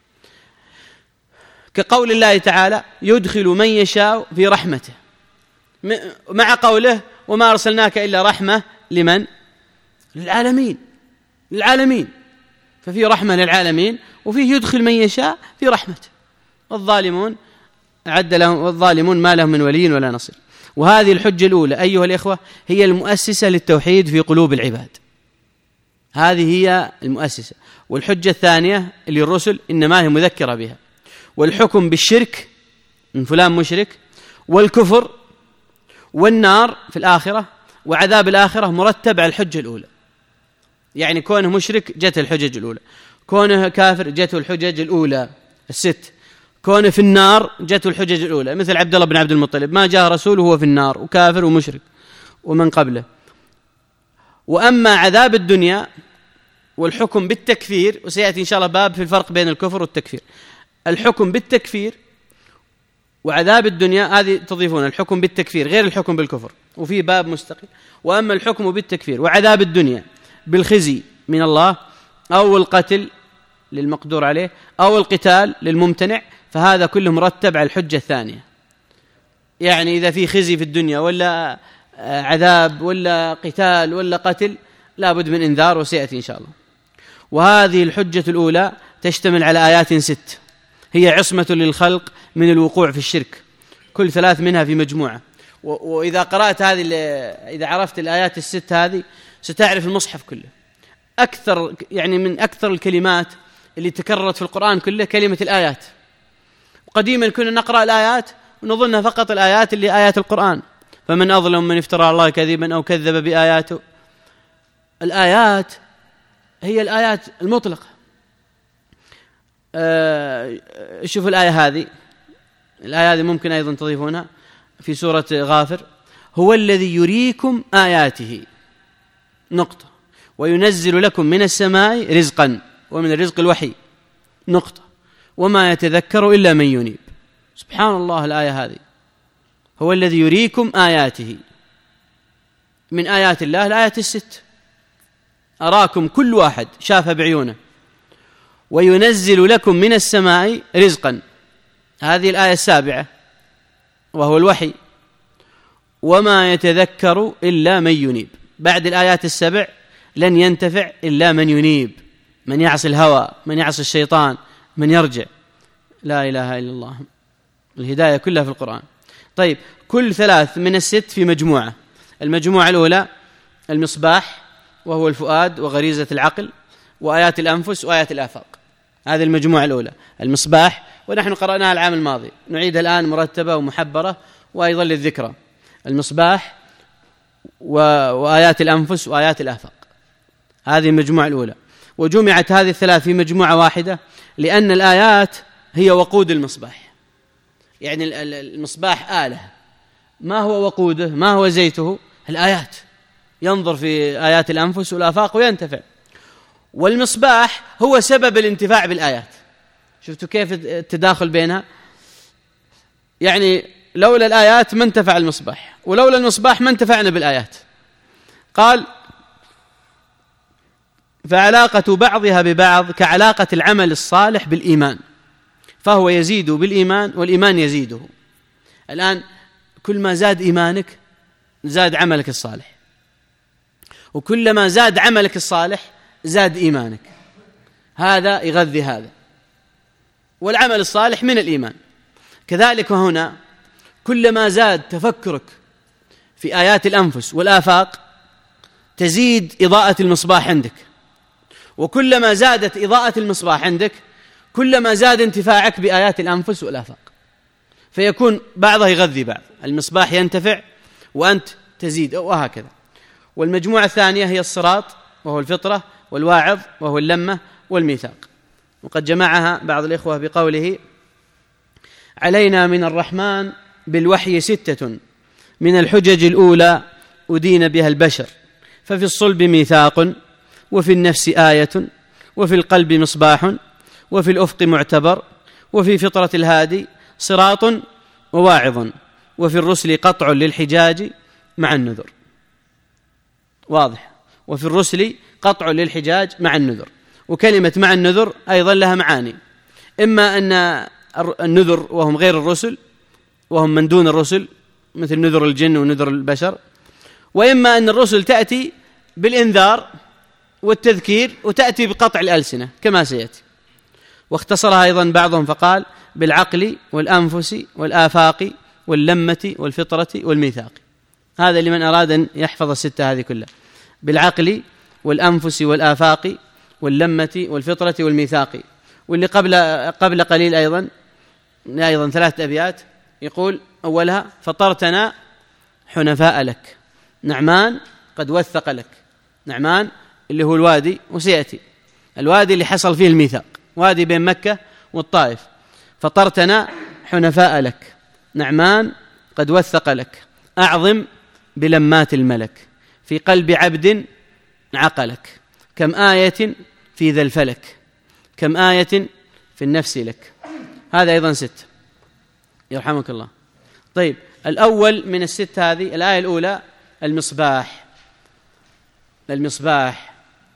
كقول الله تعالى يدخل من يشاء في رحمته، مع قوله وما أرسلناك إلا رحمة لمن؟ للعالمين، للعالمين، ففي رحمة للعالمين وفيه يدخل من يشاء في رحمته. الظالمون أعد لهم، والظالمون ما لهم من ولي ولا نصير. وهذه الحجة الأولى أيها الإخوة هي المؤسسة للتوحيد في قلوب العباد، هذه هي المؤسسة. والحجة الثانية للرسل إنما هي مذكرة بها. والحكم بالشرك من فلان مشرك، والكفر والنار في الآخرة وعذاب الآخرة مرتب على الحجة الأولى، يعني كونه مشرك جته الحجج الأولى، كونه كافر جته الحجج الأولى الست، كونه في النار جته الحجج الأولى، مثل عبد الله بن عبد المطلب ما جاء رسول وهو في النار وكافر ومشرك ومن قبله. وأما عذاب الدنيا والحكم بالتكفير، وسيأتي إن شاء الله باب في الفرق بين الكفر والتكفير. الحكم بالتكفير وعذاب الدنيا هذه تضيفون الحكم بالتكفير غير الحكم بالكفر، وفي باب مستقل. وأما الحكم بالتكفير وعذاب الدنيا بالخزي من الله أو القتل للمقدور عليه أو القتال للممتنع، فهذا كله مرتب على الحجة الثانية. يعني إذا في خزي في الدنيا ولا عذاب ولا قتال ولا قتل لا بد من إنذار، وسيأتي إن شاء الله. وهذه الحجة الأولى تشتمل على آيات ست هي عصمة للخلق من الوقوع في الشرك، كل ثلاث منها في مجموعة. وإذا قرأت هذه، إذا عرفت الآيات الست هذه ستعرف المصحف كله. أكثر يعني من أكثر الكلمات اللي تكررت في القرآن كله كلمة الآيات. قديما كنا نقرأ الآيات ونظنها فقط الآيات اللي آيات القرآن، فمن أظلم من افترى على الله كذبا أو كذب بآياته. الآيات هي الآيات المطلقة. أه شوفوا الآية هذه، الآية هذه ممكن أيضا تضيفونها في سورة غافر، هو الذي يريكم آياته نقطة وينزل لكم من السماء رزقا، ومن الرزق الوحي نقطة، وما يتذكر إلا من ينيب. سبحان الله، الآية هذه هو الذي يريكم آياته، من آيات الله الآيات الست أراكم كل واحد شافها بعيونه. وينزل لكم من السماء رزقا، هذه الآية السابعة وهو الوحي. وما يتذكر إلا من ينيب، بعد الآيات السبع لن ينتفع إلا من ينيب، من يعصي الهوى، من يعصي الشيطان، من يرجع. لا إله إلا الله، الهداية كلها في القرآن. طيب، كل ثلاث من الست في مجموعة. المجموعة الأولى المصباح وهو الفؤاد وغريزة العقل وآيات الأنفس وآيات الآفاق، هذه المجموعة الأولى المصباح، ونحن قرأناها العام الماضي، نعيدها الآن مرتبة ومحبرة وأيضا للذكرى. المصباح وآيات الأنفس وآيات الآفاق، هذه المجموعة الأولى. وجمعت هذه الثلاث في مجموعة واحدة لأن الآيات هي وقود المصباح، يعني المصباح آلة، ما هو وقوده؟ ما هو زيته؟ الآيات، ينظر في آيات الأنفس والآفاق وينتفع. والمصباح هو سبب الانتفاع بالآيات. شفتوا كيف التداخل بينها؟ يعني لولا الآيات ما انتفع المصباح، ولولا المصباح ما انتفعنا بالآيات. قال: فعلاقة بعضها ببعض كعلاقة العمل الصالح بالإيمان، فهو يزيد بالإيمان والإيمان يزيده. الآن كل ما زاد إيمانك زاد عملك الصالح، وكلما زاد عملك الصالح زاد إيمانك، هذا يغذي هذا، والعمل الصالح من الإيمان. كذلك هنا كلما زاد تفكرك في آيات الأنفس والآفاق تزيد إضاءة المصباح عندك، وكلما زادت إضاءة المصباح عندك كلما زاد انتفاعك بآيات الأنفس والآفاق، فيكون بعضها يغذي بعض، المصباح ينتفع وأنت تزيد، وهكذا. والمجموعة الثانية هي الصراط وهو الفطرة، والواعظ وهو اللمة والميثاق. وقد جمعها بعض الإخوة بقوله: علينا من الرحمن بالوحي ستة، من الحجج الأولى أدين بها البشر، ففي الصلب ميثاق، وفي النفس آية، وفي القلب مصباح، وفي الأفق معتبر، وفي فطرة الهادي صراط وواعظ، وفي الرسل قطع للحجاج مع النذر. واضح؟ وفي الرسل قطع للحجاج مع النذر. وكلمة مع النذر أيضا لها معاني، إما أن النذر وهم غير الرسل وهم من دون الرسل مثل نذر الجن ونذر البشر، وإما أن الرسل تأتي بالإنذار والتذكير وتأتي بقطع الألسنة كما سيأتي. واختصرها أيضا بعضهم فقال: بالعقل والأنفس والآفاق واللمة والفطرة والميثاق. هذا لمن أراد أن يحفظ الستة هذه كلها: بالعقل والأنفس والآفاق واللمة والفطرة والميثاق. واللي قبل قبل قليل أيضا أيضا ثلاثة أبيات يقول أولها: فطرتنا حنفاء لك، نعمان قد وثق لك. نعمان اللي هو الوادي، وسيأتي الوادي اللي حصل فيه الميثاق، وادي بين مكة والطائف. فطرتنا حنفاء لك، نعمان قد وثق لك، أعظم بلمات الملك، في قلب عبد عقلك، كم آية في ذا الفلك، كم آية في النفس لك. هذا أيضا ست، يرحمك الله. طيب، الأول من الست هذه الآية الأولى المصباح. المصباح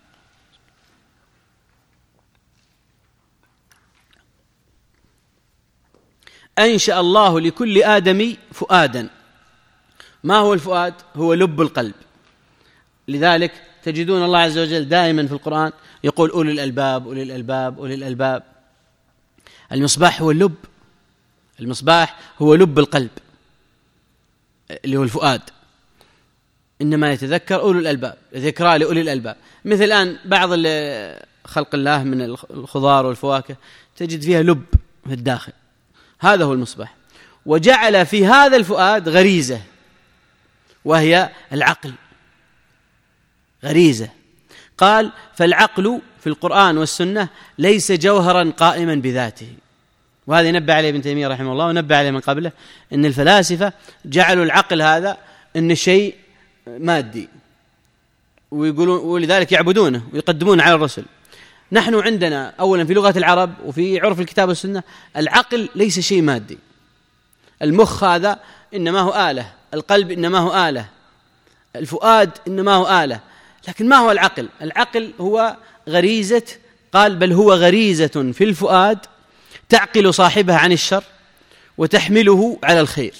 أنشأ الله لكل آدم فؤادا. ما هو الفؤاد؟ هو لب القلب. لذلك تجدون الله عز وجل دائما في القرآن يقول: أولي الألباب أولي الألباب أولي الألباب. المصباح هو اللب، المصباح هو لب القلب اللي هو الفؤاد. إنما يتذكر أولي الألباب، ذكرى لأولي الألباب. مثل الآن بعض خلق الله من الخضار والفواكه تجد فيها لب في الداخل، هذا هو المصباح. وجعل في هذا الفؤاد غريزة وهي العقل، غريزة. قال: فالعقل في القرآن والسنة ليس جوهرا قائما بذاته. وهذا ينبه عليه ابن تيمية رحمه الله، ونبه عليه من قبله، أن الفلاسفة جعلوا العقل هذا أن شيء مادي، ويقولون ولذلك يعبدونه ويقدمون على الرسل. نحن عندنا أولا في لغة العرب وفي عرف الكتاب والسنة العقل ليس شيء مادي. المخ هذا إنما هو آلة، القلب إنما هو آلة، الفؤاد إنما هو آلة، لكن ما هو العقل؟ العقل هو غريزة. قال: بل هو غريزة في الفؤاد تعقل صاحبها عن الشر وتحمله على الخير،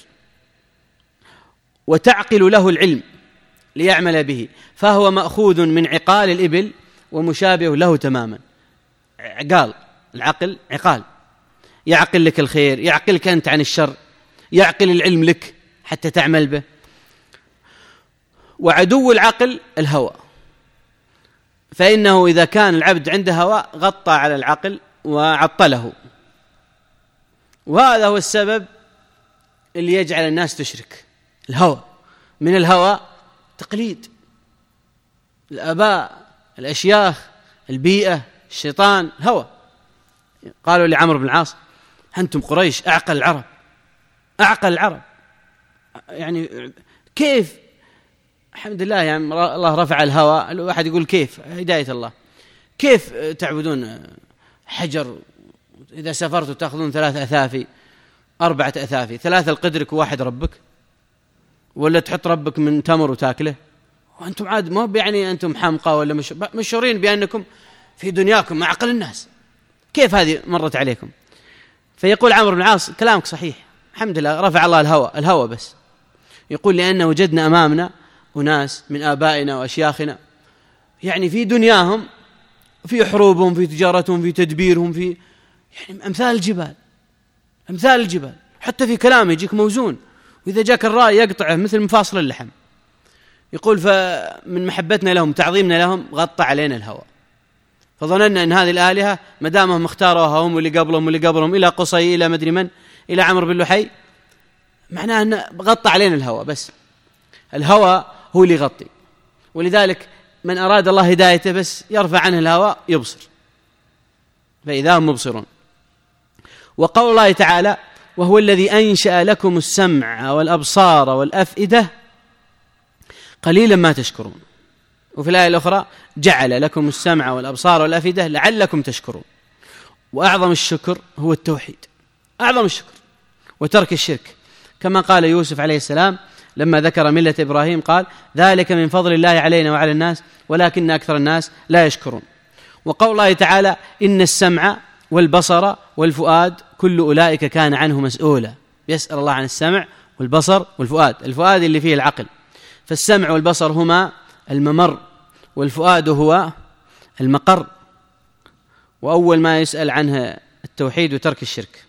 وتعقل له العلم ليعمل به، فهو مأخوذ من عقال الإبل ومشابه له تماما. عقال، العقل عقال، يعقل لك الخير، يعقلك أنت عن الشر، يعقل العلم لك حتى تعمل به. وعدو العقل الهوى، فإنه إذا كان العبد عنده هوى غطى على العقل وعطله، وهذا هو السبب اللي يجعل الناس تشرك. الهوى، من الهوى تقليد الآباء، الأشياخ، البيئة، الشيطان، هوى. قالوا لعمرو بن العاص: أنتم قريش أعقل العرب، أعقل العرب. يعني كيف؟ الحمد لله يعني الله رفع الهوى. الواحد يقول كيف؟ هداية الله. كيف تعبدون حجر؟ إذا سافرتوا تأخذون ثلاث أثافي أربعة أثافي، ثلاثة القدرك وواحد ربك، ولا تحط ربك من تمر وتاكله؟ وأنتم عاد ما يعني أنتم حمقى ولا مش مشهورين بأنكم في دنياكم مع عقل الناس. كيف هذه مرت عليكم؟ فيقول عمرو بن العاص كلامك صحيح، الحمد لله رفع الله الهوى. الهوى بس يقول لأن وجدنا أمامنا أناس من آبائنا وأشياخنا يعني في دنياهم، في حروبهم، في تجارتهم، في تدبيرهم، في يعني أمثال الجبال، أمثال الجبال. حتى في كلام يجيك موزون، وإذا جاك الرأي يقطعه مثل مفاصل اللحم. يقول فمن محبتنا لهم تعظيمنا لهم غطى علينا الهوى، فظننا أن هذه الآلهة مدامهم اختاروها هم واللي قبلهم واللي قبلهم إلى قصي إلى مدري من إلى عمرو بن لحي، معناه أن غطى علينا الهوى. بس الهوى هو اللي يغطي، ولذلك من أراد الله هدايته بس يرفع عنه الهوى يبصر، فإذا هم مبصرون. وقول الله تعالى وهو الذي أنشأ لكم السمع والأبصار والأفئدة قليلا ما تشكرون. وفي الآية الأخرى جعل لكم السمع والأبصار والأفئدة لعلكم تشكرون. وأعظم الشكر هو التوحيد، أعظم الشكر، وترك الشرك، كما قال يوسف عليه السلام لما ذكر ملة إبراهيم قال ذلك من فضل الله علينا وعلى الناس ولكن أكثر الناس لا يشكرون. وقول الله تعالى إن السمع والبصر والفؤاد كل أولئك كان عنه مسؤولا. يسأل الله عن السمع والبصر والفؤاد. الفؤاد اللي فيه العقل، فالسمع والبصر هما الممر، والفؤاد هو المقر. وأول ما يسأل عنه التوحيد وترك الشرك.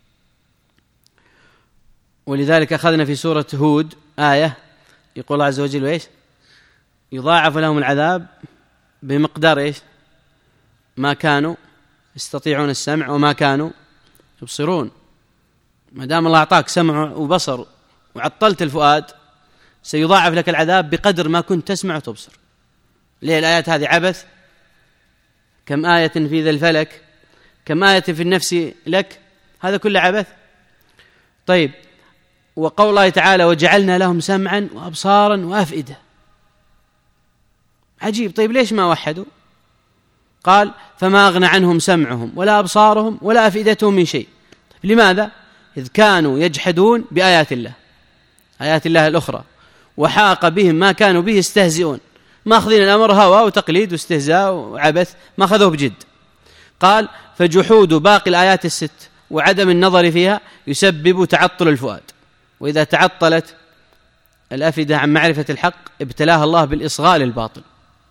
ولذلك أخذنا في سورة هود آية يقول الله عز وجل وإيش؟ يضاعف لهم العذاب بمقدار إيش؟ ما كانوا يستطيعون السمع وما كانوا يبصرون. ما دام الله أعطاك سمع وبصر وعطلت الفؤاد سيضاعف لك العذاب بقدر ما كنت تسمع وتبصر. ليه الآيات هذه عبث؟ كم آية في ذا الفلك، كم آية في النفس لك، هذا كله عبث. طيب، وقول الله تعالى وجعلنا لهم سمعا وأبصارا وأفئدة. عجيب. طيب ليش ما وحدوا؟ قال فما أغنى عنهم سمعهم ولا أبصارهم ولا أفئدتهم من شيء. طيب لماذا؟ إذ كانوا يجحدون بآيات الله، آيات الله الأخرى، وحاق بهم ما كانوا به يستهزئون. ما أخذين الأمر هوى وتقليد واستهزاء وعبث، ما أخذوه بجد. قال فجحود باقي الآيات الست وعدم النظر فيها يسبب تعطل الفؤاد، وإذا تعطلت الأفئدة عن معرفة الحق ابتلاها الله بالإصغاء للباطل.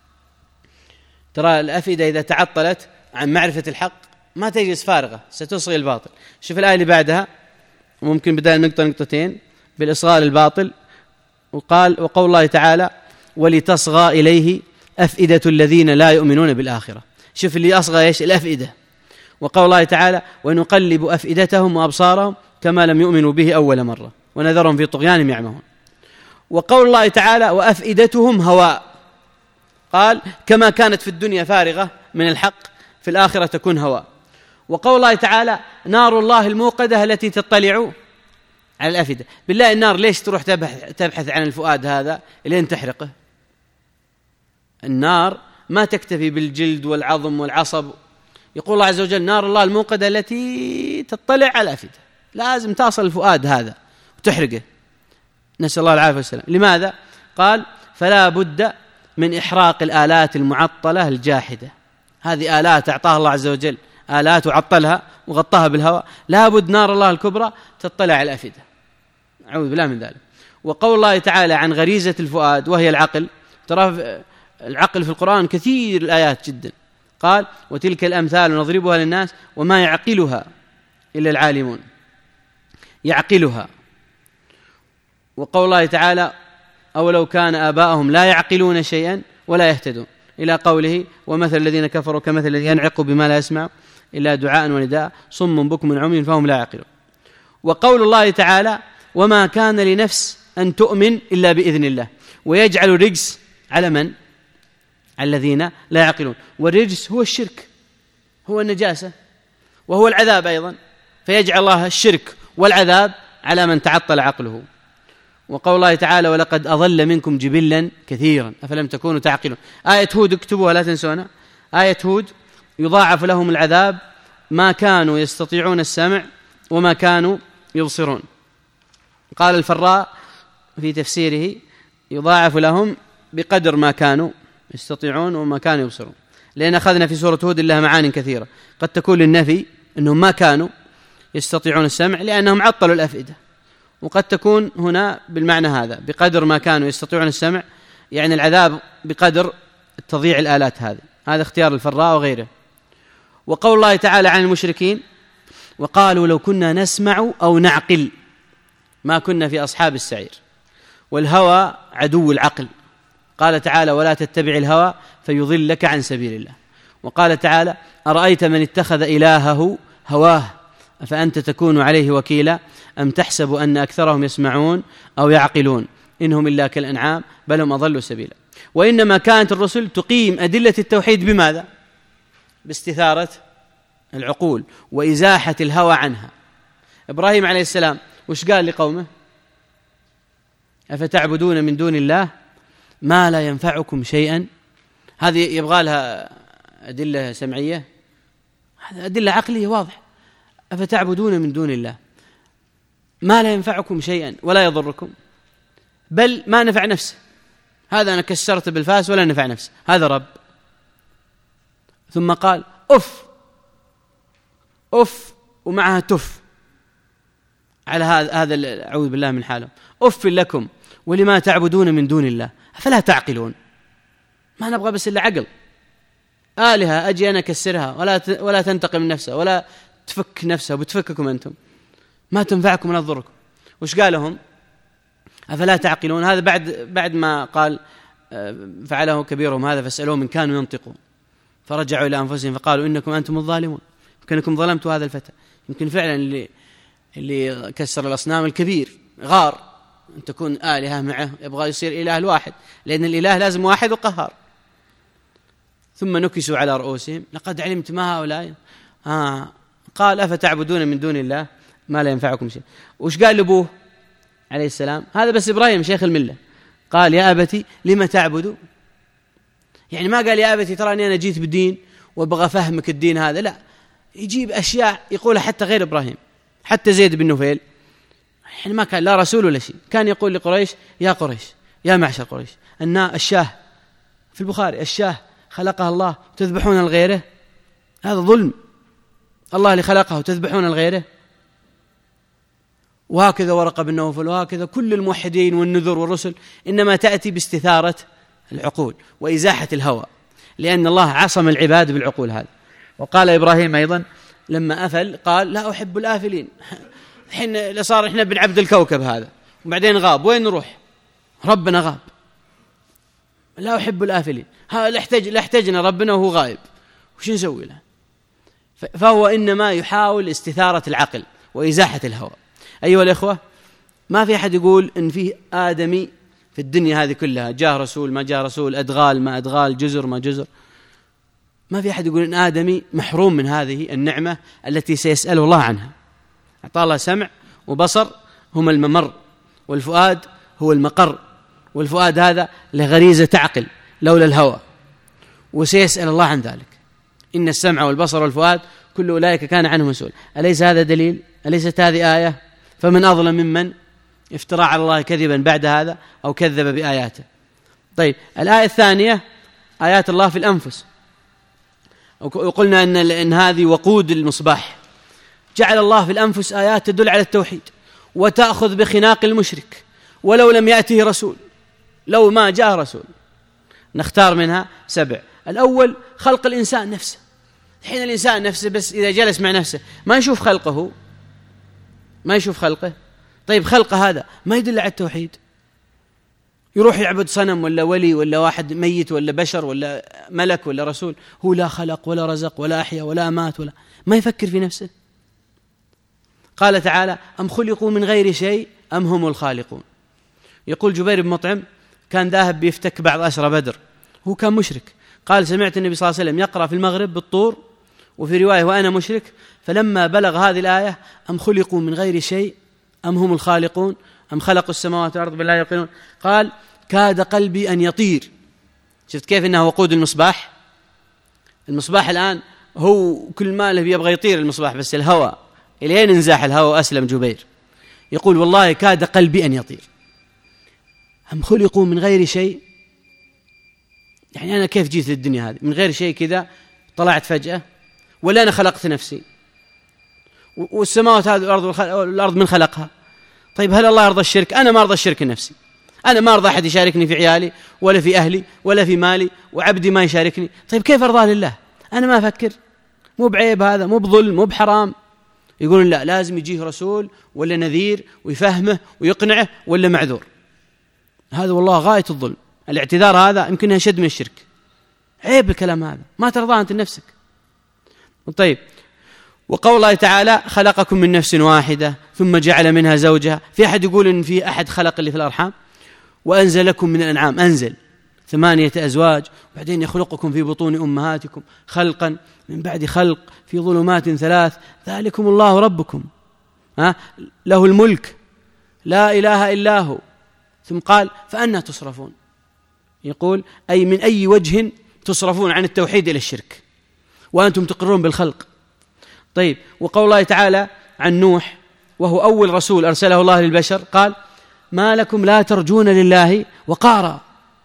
ترى الأفئدة إذا تعطلت عن معرفة الحق ما تجلس فارغة، ستصغي الباطل. شوف الآية اللي بعدها، ممكن بدال نقطة نقطتين، بالإصغاء للباطل. وقال وقول الله تعالى ولتصغى إليه أفئدة الذين لا يؤمنون بالآخرة. شوف اللي أصغى إيش؟ الأفئدة. وقول الله تعالى ونقلب أفئدتهم وأبصارهم كما لم يؤمنوا به أول مرة ونذرهم في طغيانهم يعمهون. وقول الله تعالى وأفئدتهم هواء، قال كما كانت في الدنيا فارغة من الحق في الآخرة تكون هواء. وقول الله تعالى نار الله الموقدة التي تطلع على الأفئدة. بالله النار ليش تروح تبحث عن الفؤاد هذا لين تحرقه؟ النار ما تكتفي بالجلد والعظم والعصب. يقول الله عز وجل نار الله الموقدة التي تطلع على الأفئدة، لازم تصل الفؤاد هذا وتحرقه، نسأل الله العافية والسلام. لماذا؟ قال فلا بد من إحراق الآلات المعطلة الجاحدة. هذه آلات أعطاها الله عز وجل، آلات وعطلها وغطاها بالهواء، لا بد نار الله الكبرى تطلع على الأفئدة، أعوذ بالله من ذلك. وقول الله تعالى عن غريزة الفؤاد وهي العقل، ترى العقل في القرآن كثير الآيات جدا. قال وتلك الأمثال نضربها للناس وما يعقلها إلا العالمون، يعقلها. وقول الله تعالى أولو كان آباءهم لا يعقلون شيئا ولا يهتدون، إلى قوله ومثل الذين كفروا كمثل الذي ينعق بما لا يسمع إلا دعاء ونداء صم بكم عمي فهم لا يعقلون. وقول الله تعالى وما كان لنفس أن تؤمن إلا بإذن الله ويجعل الرجس على من؟ على الذين لا يعقلون. والرجس هو الشرك، هو النجاسة، وهو العذاب أيضا، فيجعل الله الشرك والعذاب على من تعطل عقله. وقول الله تعالى ولقد أضل منكم جبلا كثيرا أفلم تكونوا تعقلون. آية هود اكتبوها لا تنسونا، آية هود يضاعف لهم العذاب ما كانوا يستطيعون السمع وما كانوا يبصرون. قال الفراء في تفسيره يضاعف لهم بقدر ما كانوا يستطيعون وما كانوا يبصرون، لأن أخذنا في سورة هود لها معاني كثيرة، قد تكون للنفي أنهم ما كانوا يستطيعون السمع لأنهم عطلوا الأفئدة، وقد تكون هنا بالمعنى هذا بقدر ما كانوا يستطيعون السمع، يعني العذاب بقدر تضييع الآلات هذه. هذا اختيار الفراء وغيره. وقول الله تعالى عن المشركين وقالوا لو كنا نسمع أو نعقل ما كنا في أصحاب السعير. والهوى عدو العقل، قال تعالى ولا تتبع الهوى فيضلك عن سبيل الله. وقال تعالى أرأيت من اتخذ إلهه هواه أفأنت تكون عليه وكيلا أم تحسب أن أكثرهم يسمعون أو يعقلون إنهم إلا كالأنعام بل هم أضلوا سبيلا. وإنما كانت الرسل تقيم أدلة التوحيد بماذا؟ باستثارة العقول وإزاحة الهوى عنها. إبراهيم عليه السلام وش قال لقومه؟ أفتعبدون من دون الله ما لا ينفعكم شيئا. هذه يبغى لها أدلة سمعية، أدلة عقلية واضح. أفتعبدون من دون الله ما لا ينفعكم شيئا ولا يضركم بل ما نفع نفسه، هذا أنا كسرت بالفاس ولا نفع نفسه، هذا رب. ثم قال أف أف ومعها تف على هذا هذا أعوذ بالله من حالهم، أف لكم ولما تعبدون من دون الله أفلا تعقلون. ما نبغى بس إلا عقل. آلهة أجي أنا أكسرها ولا ولا تنتقم نفسها ولا تفك نفسها وبتفككم أنتم، ما تنفعكم ولا تضركم. وش قالهم؟ أفلا تعقلون. هذا بعد بعد ما قال فعله كبيرهم هذا فاسألوهم إن كانوا ينطقون، فرجعوا إلى أنفسهم فقالوا إنكم أنتم الظالمون، يمكنكم ظلمتوا هذا الفتى. يمكن فعلا اللي اللي كسر الأصنام الكبير غار أن تكون آلهة معه، يبغى يصير إله الواحد، لأن الإله لازم واحد وقهار. ثم نكسوا على رؤوسهم لقد علمت ما هؤلاء. آه قال أفتعبدون من دون الله ما لا ينفعكم شيء. وش قال لأبوه عليه السلام؟ هذا بس إبراهيم شيخ الملة، قال يا أبتي لما تعبدوا. يعني ما قال يا أبتي تراني أنا جيت بالدين وابغى فهمك الدين هذا، لا، يجيب أشياء يقولها حتى غير إبراهيم، حتى زيد بن نفيل يعني ما كان لا رسول ولا شيء، كان يقول لقريش يا قريش يا معشر قريش أن الشاه في البخاري الشاه خلقها الله تذبحون لغيره، هذا ظلم. الله اللي خلقها وتذبحون لغيره. وهكذا ورقة بن نوفل وهكذا كل الموحدين والنذر والرسل إنما تأتي باستثارة العقول وإزاحة الهوى، لأن الله عصم العباد بالعقول هذا. وقال إبراهيم أيضا لما أفل قال لا أحب الآفلين. الحين صار إحنا بنعبد الكوكب هذا وبعدين غاب، وين نروح؟ ربنا غاب، لا أحب الآفلين. ها لا احتجنا ربنا وهو غائب، وش نسوي له؟ فهو إنما يحاول استثارة العقل وإزاحة الهوى. أيها الإخوة، ما في أحد يقول إن فيه آدمي في الدنيا هذه كلها، جاء رسول ما جاء رسول، أدغال ما أدغال، جزر ما جزر، ما في أحد يقول إن آدمي محروم من هذه النعمة التي سيسأله الله عنها. أعطى الله سمع وبصر هما الممر، والفؤاد هو المقر، والفؤاد هذا له غريزة تعقل لولا الهوى، وسيسأل الله عن ذلك. إن السمع والبصر والفؤاد كل أولئك كان عنه مسؤول. أليس هذا دليل؟ أليست هذه آية؟ فمن أظلم ممن افترى على الله كذبا بعد هذا أو كذب بآياته. طيب الآية الثانية آيات الله في الأنفس، وقلنا أن, إن هذه وقود المصباح. جعل الله في الأنفس آيات تدل على التوحيد وتأخذ بخناق المشرك ولو لم يأته رسول، لو ما جاء رسول. نختار منها سبع. الأول خلق الإنسان نفسه. حين الإنسان نفسه بس إذا جلس مع نفسه ما يشوف خلقه، ما يشوف خلقه. طيب خلقه هذا ما يدل على التوحيد، يروح يعبد صنم ولا ولي ولا واحد ميت ولا بشر ولا ملك ولا رسول، هو لا خلق ولا رزق ولا أحيا ولا أمات ولا ما يفكر في نفسه. قال تعالى أم خلقوا من غير شيء أم هم الخالقون. يقول جبير بن مطعم كان ذاهب بيفتك بعض أسرى بدر، هو كان مشرك. قال سمعت النبي صلى الله عليه وسلم يقرأ في المغرب بالطور، وفي رواية وأنا مشرك، فلما بلغ هذه الآية أم خلقوا من غير شيء أم هم الخالقون أم خلقوا السماوات والأرض بل لا يوقنون. قال كاد قلبي أن يطير. شفت كيف إنه وقود المصباح؟ المصباح الآن هو كل ما له يبغى يطير المصباح، بس الهواء إلين انزاح الهواء وأسلم جبير. يقول والله كاد قلبي أن يطير. هم خلقوا من غير شيء؟ يعني أنا كيف جيت للدنيا هذه من غير شيء كذا؟ طلعت فجأة؟ ولا أنا خلقت نفسي؟ والسماوات هذه والأرض من خلقها؟ طيب هل الله يرضى الشرك؟ أنا ما أرضى الشرك لنفسي، أنا ما أرضى أحد يشاركني في عيالي ولا في أهلي ولا في مالي، وعبدي ما يشاركني. طيب كيف أرضاه لله؟ أنا ما أفكر. مو بعيب هذا، مو بظلم، مو بحرام. يقولون لا، لازم يجيه رسول ولا نذير ويفهمه ويقنعه ولا معذور. هذا والله غاية الظلم. الاعتذار هذا يمكنها شد من الشرك. عيب الكلام هذا، ما ترضاه أنت لنفسك. طيب، وقول الله تعالى خلقكم من نفس واحدة ثم جعل منها زوجها. في أحد يقول إن في أحد خلق اللي في الأرحام؟ وأنزل لكم من الأنعام، أنزل ثمانية أزواج، وبعدين يخلقكم في بطون أمهاتكم خلقا من بعد خلق في ظلمات ثلاث، ذلكم الله ربكم ها له الملك لا إله إلا هو. ثم قال فأنا تصرفون. يقول أي من أي وجه تصرفون عن التوحيد إلى الشرك وأنتم تقرون بالخلق. طيب، وقول الله تعالى عن نوح وهو أول رسول أرسله الله للبشر، قال ما لكم لا ترجون لله وقارا.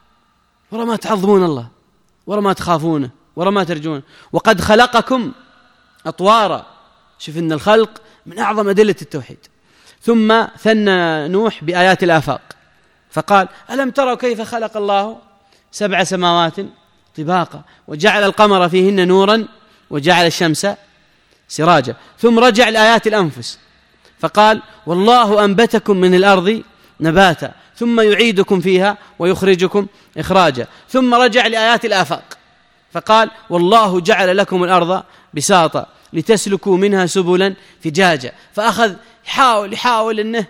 ورا ما تعظمون الله، ورا ما تخافونه، ورا ما ترجون، وقد خلقكم أطوارا. شوف إن الخلق من أعظم أدلة التوحيد. ثم ثنى نوح بآيات الآفاق فقال ألم تروا كيف خلق الله سبع سماوات طباقا وجعل القمر فيهن نورا وجعل الشمس سراجا. ثم رجع لآيات الأنفس فقال والله أنبتكم من الأرض نباتا ثم يعيدكم فيها ويخرجكم إخراجا. ثم رجع لآيات الآفاق فقال والله جعل لكم الأرض بساطا لتسلكوا منها سبلا فجاجا. فأخذ يحاول يحاول أنه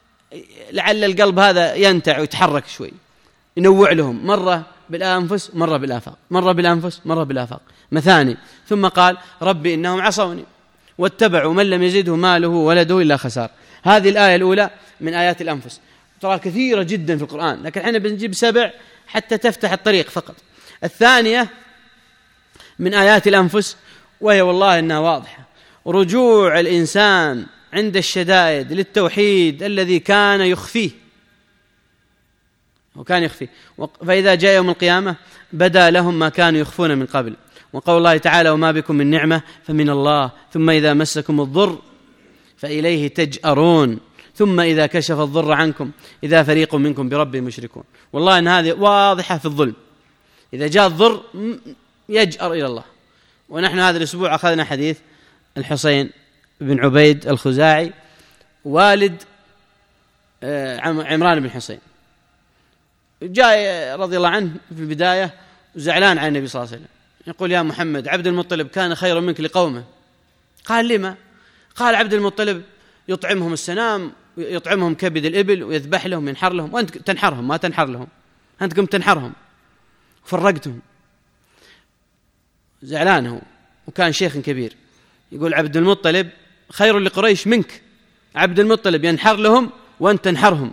لعل القلب هذا ينتع ويتحرك شوي، ينوع لهم مرة بالأنفس مرة بالآفاق، مرة بالأنفس مرة بالآفاق، مثاني. ثم قال ربي إنهم عصوني واتبعوا من لم يزده ماله ولده إلا خسار. هذه الآية الأولى من آيات الأنفس، ترى كثيرة جدا في القرآن، لكن احنا بنجيب سبع حتى تفتح الطريق فقط. الثانية من آيات الأنفس وهي والله إنها واضحة، رجوع الإنسان عند الشدائد للتوحيد الذي كان يخفيه وكان يخفيه، فإذا جاء يوم القيامة بدا لهم ما كانوا يخفون من قبل. وقول الله تعالى وما بكم من نعمة فمن الله ثم إذا مسكم الضر فإليه تجأرون ثم إذا كشف الضر عنكم إذا فريق منكم بربهم مشركون. والله إن هذه واضحة في الظلم، إذا جاء الضر يجأر إلى الله. ونحن هذا الأسبوع أخذنا حديث الحسين بن عبيد الخزاعي والد عمران بن حسين، جاء رضي الله عنه في البداية زعلان عن النبي صلى الله عليه وسلم، يقول يا محمد عبد المطلب كان خيرا منك لقومه. قال لما؟ قال عبد المطلب يطعمهم السنام، يطعمهم كبد الإبل ويذبح لهم ينحر لهم، وأنت تنحرهم ما تنحر لهم، أنت قمت تنحرهم فرقتهم. زعلان هو وكان شيخ كبير، يقول عبد المطلب خير لقريش منك، عبد المطلب ينحر لهم وأنت تنحرهم.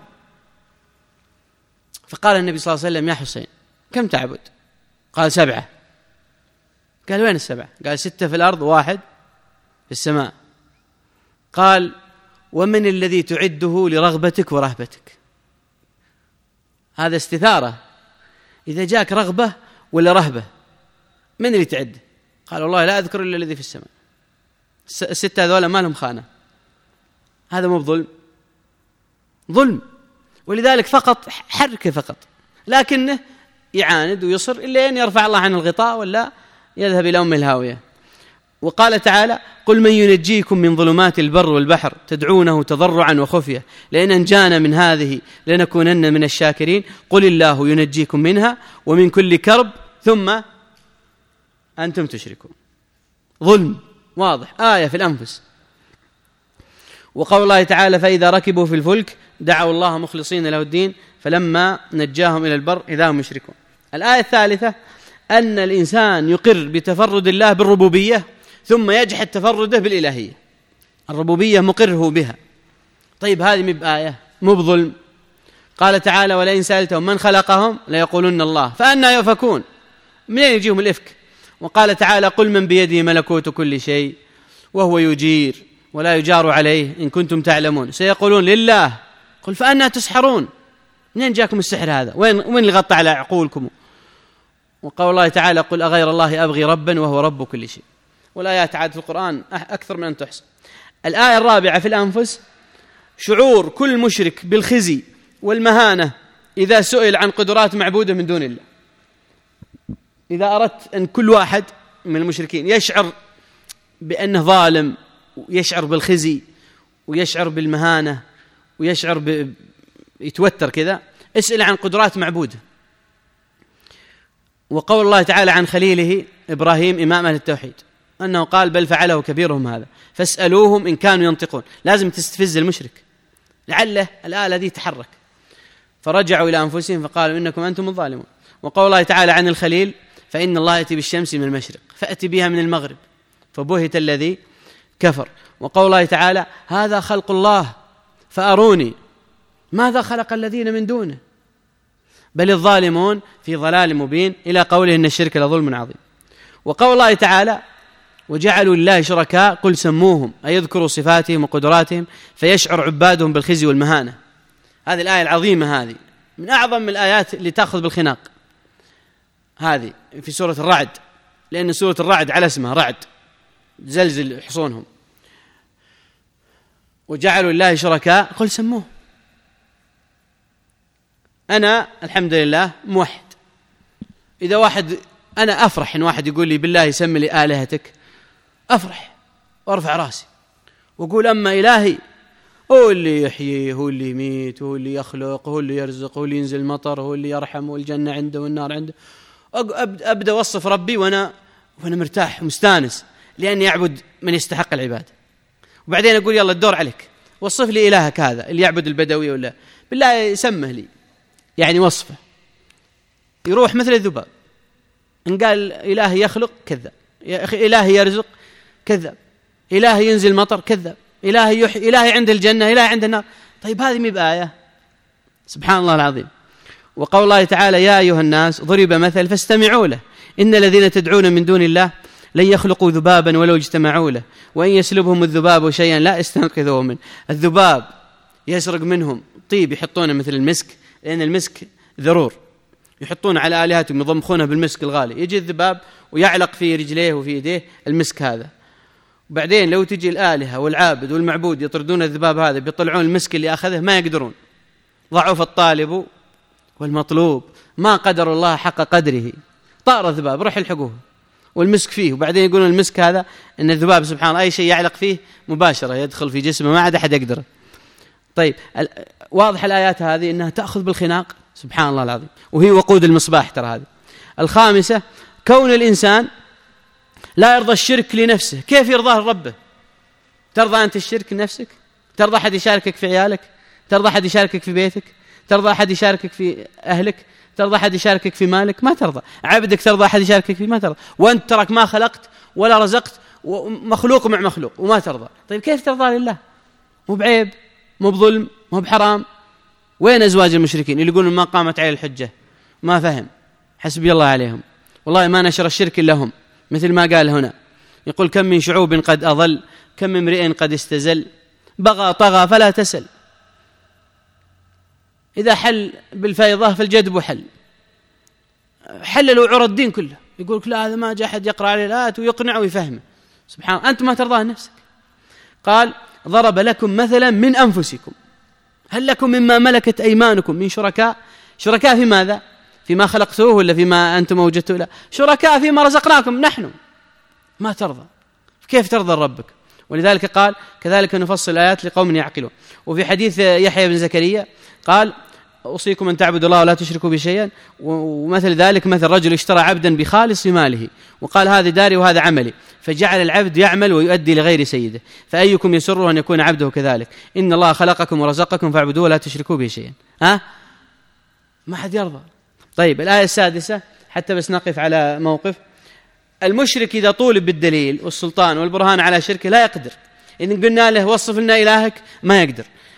فقال النبي صلى الله عليه وسلم يا حسين كم تعبد؟ قال سبعة. قال وين السبعة؟ قال ستة في الأرض وواحد في السماء. قال ومن الذي تعده لرغبتك ورهبتك؟ هذا استثارة، إذا جاك رغبة ولا رهبة من اللي تعد؟ قال والله لا أذكر إلا الذي في السماء. الستة هذولا ما لهم خانة. هذا مو بظلم؟ ظلم. ولذلك فقط حركة فقط، لكنه يعاند ويصر إلا أن يرفع الله عن الغطاء ولا يذهب إلى أم الهاوية. وقال تعالى قل من ينجيكم من ظلمات البر والبحر تدعونه تضرعا وخفية لئن أنجانا من هذه لنكونن من الشاكرين قل الله ينجيكم منها ومن كل كرب ثم أنتم تشركون. ظلم واضح، آية في الأنفس. وقول الله تعالى فإذا ركبوا في الفلك دعوا الله مخلصين له الدين فلما نجاهم إلى البر إذا هم يشركون. الآية الثالثة أن الإنسان يقر بتفرد الله بالربوبية ثم يجحد تفرده بالإلهية. الربوبية مقره بها، طيب هذه مو بآية، مو بظلم؟ قال تعالى ولئن سألتهم من خلقهم ليقولن الله فأنى يؤفكون، منين يجيهم الإفك؟ وقال تعالى قل من بيده ملكوت كل شيء وهو يجير ولا يجار عليه إن كنتم تعلمون، سيقولون لله قل فأنى تسحرون، منين جاكم السحر هذا؟ وين وين اللي غطى على عقولكم؟ وقال الله تعالى قل أغير الله أبغي ربا وهو رب كل شيء. والآيات عاد في القرآن أكثر من أن تحصى. الآية الرابعة في الأنفس شعور كل مشرك بالخزي والمهانة إذا سئل عن قدرات معبوده من دون الله. إذا أردت أن كل واحد من المشركين يشعر بأنه ظالم ويشعر بالخزي ويشعر بالمهانة ويشعر ب... يتوتر كذا، اسأل عن قدرات معبوده. وقول الله تعالى عن خليله إبراهيم إمام أهل التوحيد أنه قال بل فعله كبيرهم هذا فاسألوهم إن كانوا ينطقون. لازم تستفز المشرك لعله الآلة دي تحرك. فرجعوا إلى أنفسهم فقالوا إنكم أنتم الظالمون. وقول الله تعالى عن الخليل فإن الله يأتي بالشمس من المشرق فأتي بها من المغرب فبهت الذي كفر. وقول الله تعالى هذا خلق الله فأروني ماذا خلق الذين من دونه بل الظالمون في ضلال مبين، إلى قوله إن الشرك لظلم عظيم. وقول الله تعالى وجعلوا لله شركاء قل سموهم أي يذكروا صفاتهم وقدراتهم فيشعر عبادهم بالخزي والمهانة. هذه الآية العظيمة، هذه من أعظم الآيات اللي تأخذ بالخناق، هذه في سورة الرعد، لأن سورة الرعد على اسمها رعد زلزل حصونهم. وجعلوا لله شركاء قل سموه. أنا الحمد لله موحد، إذا واحد أنا أفرح إن واحد يقول لي بالله سمي لي آلهتك، أفرح وأرفع راسي وأقول أما إلهي هو اللي يحيي، هو اللي يميت، هو اللي يخلق، هو اللي يرزق، هو اللي ينزل المطر، هو اللي يرحم، والجنة عنده والنار عنده. أبدأ أوصف ربي وأنا وأنا مرتاح ومستانس لأني أعبد من يستحق العبادة. وبعدين أقول يلا الدور عليك، وصف لي إلهك هذا اللي يعبد البدوي ولا بالله يسمه لي، يعني وصفه يروح مثل الذباب. إن قال إلهي يخلق كذاب، إلهي يرزق كذاب، إلهي ينزل مطر كذاب، إلهي يحيي، إلهي عند الجنة، إلهي عند النار. طيب هذه مي بآية؟ سبحان الله العظيم. وقول الله تعالى يا أيها الناس ضرب مثل فاستمعوا له إن الذين تدعون من دون الله لن يخلقوا ذبابا ولو اجتمعوا له وإن يسلبهم الذباب شيئا لا يستنقذوه منه. الذباب يسرق منهم طيب يحطونه مثل المسك، لأن المسك ذرور يحطون على آلهتهم يضمخونه بالمسك الغالي، يجي الذباب ويعلق في رجليه وفي يديه المسك هذا. وبعدين لو تجي الآلهة والعابد والمعبود يطردون الذباب هذا بيطلعون المسك اللي أخذه، ما يقدرون، ضعف الطالب والمطلوب، ما قدر الله حق قدره، طار الذباب روح الحقوه والمسك فيه. وبعدين يقولون المسك هذا إن الذباب سبحان الله أي شيء يعلق فيه مباشرة يدخل في جسمه ما عاد أحد يقدر. طيب واضح الآيات هذه أنها تأخذ بالخناق، سبحان الله العظيم، وهي وقود المصباح ترى هذه. الخامسة كون الإنسان لا يرضى الشرك لنفسه. كيف يرضاه ربه؟ ترضى أنت الشرك لنفسك؟ ترضى أحد يشاركك في عيالك؟ ترضى أحد يشاركك في بيتك؟ ترضى أحد يشاركك في أهلك؟ ترضى أحد يشاركك في مالك؟ ما ترضى. عبدك ترضى أحد يشاركك فيه؟ ما ترضى. وأنت ترك ما خلقت ولا رزقت، ومخلوق مع مخلوق وما ترضى. طيب كيف ترضى لله؟ مو بعيب، مو بظلم، مو بحرام. وين أزواج المشركين اللي يقولون ما قامت عليه الحجة؟ ما فهم، حسبي الله عليهم، والله ما نشر الشرك إلا هم، مثل ما قال هنا يقول كم من شعوب قد أضل كم من امرئ قد استزل بغى طغى فلا تسل. إذا حل بالفيضة فالجدب حل، حللوا عرى الدين كله، يقولك لا هذا ما جاء أحد يقرأ عليه الآيات ويقنع ويفهمه. سبحان الله، أنت ما ترضاه نفسك. قال ضرب لكم مثلا من أنفسكم هل لكم مما ملكت أيمانكم من شركاء. شركاء في ماذا؟ فيما خلقتوه ولا فيما أنتم وجدتوه؟ لا، شركاء فيما رزقناكم نحن. ما ترضى، كيف ترضى ربك؟ ولذلك قال كذلك نفصل الآيات لقوم يعقلون. وفي حديث يحيى بن زكريا قال أوصيكم أن تعبدوا الله ولا تشركوا به شيئا، ومثل ذلك مثل رجل اشترى عبدا بخالص ماله وقال هذا داري وهذا عملي، فجعل العبد يعمل ويؤدي لغير سيده، فأيكم يسره أن يكون عبده كذلك؟ إن الله خلقكم ورزقكم فاعبدوه ولا تشركوا به شيئا. ها؟ ما حد يرضى. طيب الآية السادسة حتى بس نقف على موقف المشرك إذا طولب بالدليل والسلطان والبرهان على شركه لا يقدر. إن قلنا له وصف لنا إلهك ما يقدر.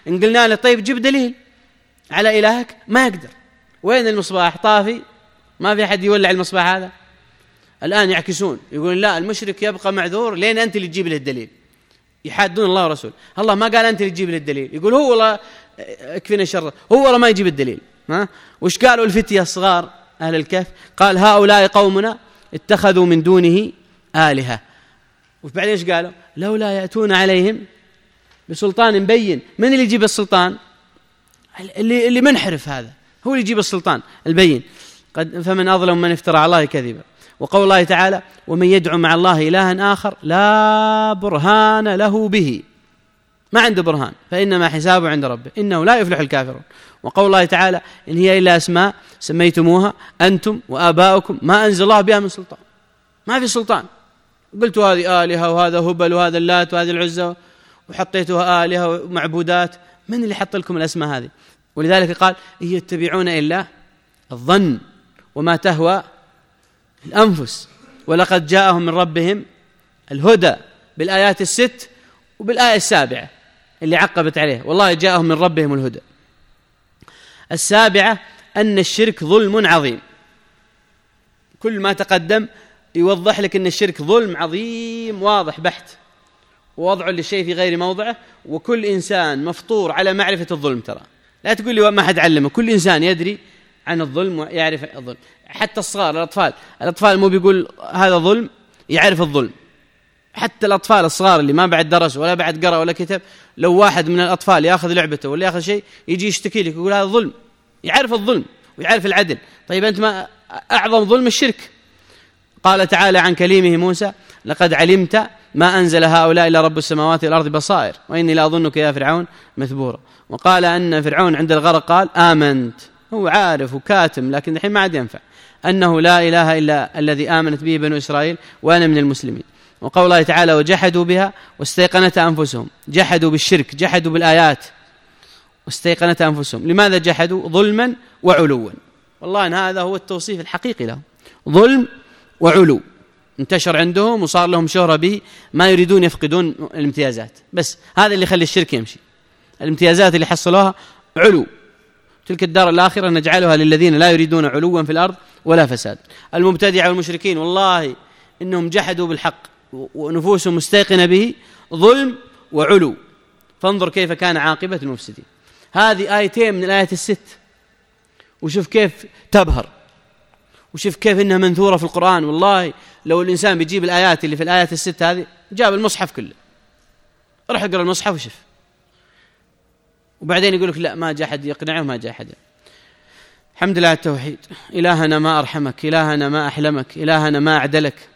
إن قلنا له طيب جيب دليل على إلهك ما يقدر. وين المصباح؟ طافي، ما في أحد يولع المصباح هذا. الآن يعكسون، يقولون لا المشرك يبقى معذور لين أنت اللي تجيب له الدليل، يحادون الله ورسوله. الله ما قال أنت اللي تجيب له الدليل، يقول هو والله اكفينا شر، هو والله ما يجيب الدليل. ها وش قالوا الفتية الصغار أهل الكهف؟ قال هؤلاء قومنا اتخذوا من دونه آلهة. وبعدين ايش قالوا؟ لولا يأتون عليهم بسلطان بين. من اللي يجيب السلطان؟ اللي اللي منحرف، هذا هو اللي يجيب السلطان البين. قد فمن أظلم من افترى على الله كذبا. وقول الله تعالى ومن يدعو مع الله إلها آخر لا برهان له به، ما عنده برهان، فإنما حسابه عند ربه إنه لا يفلح الكافرون. وقول الله تعالى إن هي إلا أسماء سميتموها أنتم وآباؤكم ما أنزل الله بها من سلطان. ما في سلطان، قلتوا هذه آلهة وهذا هبل وهذا اللات وهذه العزة وحطيتوها آلهة ومعبودات. من اللي حط لكم الأسماء هذه؟ ولذلك قال إن يتبعون إلا الظن وما تهوى الأنفس ولقد جاءهم من ربهم الهدى، بالآيات الست وبالآية السابعة اللي عقبت عليه والله جاءهم من ربهم الهدى. السابعة أن الشرك ظلم عظيم. كل ما تقدم يوضح لك أن الشرك ظلم عظيم واضح بحت، ووضعه للشيء في غير موضعه، وكل إنسان مفطور على معرفة الظلم. ترى لا تقول لي ما حد علمه، كل إنسان يدري عن الظلم ويعرف الظلم. حتى الصغار الأطفال الأطفال مو بيقول هذا ظلم، يعرف الظلم. حتى الأطفال الصغار اللي ما بعد درس ولا بعد قرأ ولا كتب، لو واحد من الأطفال يأخذ لعبته ولا يأخذ شيء يجي يشتكي لك يقول هذا ظلم، يعرف الظلم ويعرف العدل. طيب أنت ما أعظم ظلم الشرك. قال تعالى عن كليمه موسى لقد علمت ما أنزل هؤلاء إلا رب السماوات والأرض بصائر وإني لأظنك يا فرعون مثبورا. وقال أن فرعون عند الغرق قال آمنت، هو عارف وكاتم لكن الحين ما عاد ينفع، أنه لا إله إلا الذي آمنت به بنو إسرائيل وأنا من المسلمين. وقول الله تعالى وجحدوا بها واستيقنتها أنفسهم، جحدوا بالشرك، جحدوا بالآيات واستيقنتها أنفسهم. لماذا جحدوا؟ ظلما وعلوا. والله أن هذا هو التوصيف الحقيقي لهم، ظلم وعلو انتشر عندهم وصار لهم شهرة به، ما يريدون يفقدون الامتيازات، بس هذا اللي يخلي الشرك يمشي. الامتيازات اللي حصلوها علو، تلك الدار الآخرة نجعلها للذين لا يريدون علوا في الأرض ولا فساد. المبتدعة والمشركين والله إنهم جحدوا بالحق ونفوسهم مستيقنة به، ظلم وعلو. فانظر كيف كان عاقبة المفسدين. هذه آيتين من الآيات الست، وشوف كيف تبهر، وشوف كيف إنها منثورة في القرآن. والله لو الإنسان بيجيب الآيات اللي في الآيات الست هذه، جاب المصحف كله، راح يقرأ المصحف وشوف، وبعدين يقول لك لا ما جاء أحد يقنعه، ما جاء أحد. الحمد لله التوحيد. إلهنا ما أرحمك، إلهنا ما أحلمك، إلهنا ما أعدلك،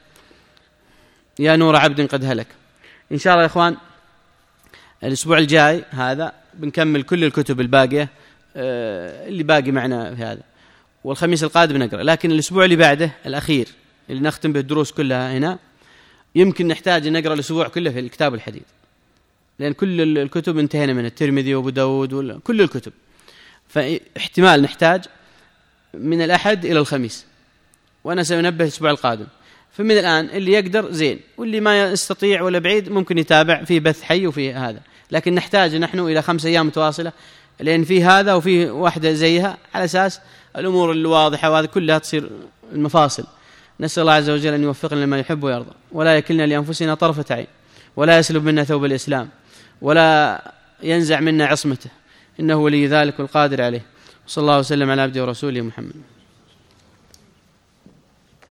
يا نور عبد قد هلك. إن شاء الله يا إخوان الأسبوع الجاي هذا بنكمل كل الكتب الباقية اللي باقي معنا في هذا، والخميس القادم نقرأ. لكن الأسبوع اللي بعده الأخير اللي نختم به الدروس كلها هنا، يمكن نحتاج نقرأ الأسبوع كله في الكتاب الحديث، لأن كل الكتب انتهينا من الترمذي وابو داود وكل الكتب، فاحتمال نحتاج من الأحد إلى الخميس، وأنا سأنبه الأسبوع القادم. فمن الآن اللي يقدر زين، واللي ما يستطيع ولا بعيد ممكن يتابع في بث حي وفي هذا. لكن نحتاج نحن إلى خمس أيام متواصلة، لأن في هذا وفي واحدة زيها، على أساس الأمور الواضحة وهذا كلها تصير المفاصل. نسأل الله عز وجل أن يوفقنا لما يحب ويرضى، ولا يكلنا لأنفسنا طرفة عين، ولا يسلب منا ثوب الإسلام، ولا ينزع منا عصمته، إنه ولي ذلك والقادر عليه. صلى الله وسلم على عبده ورسوله محمد.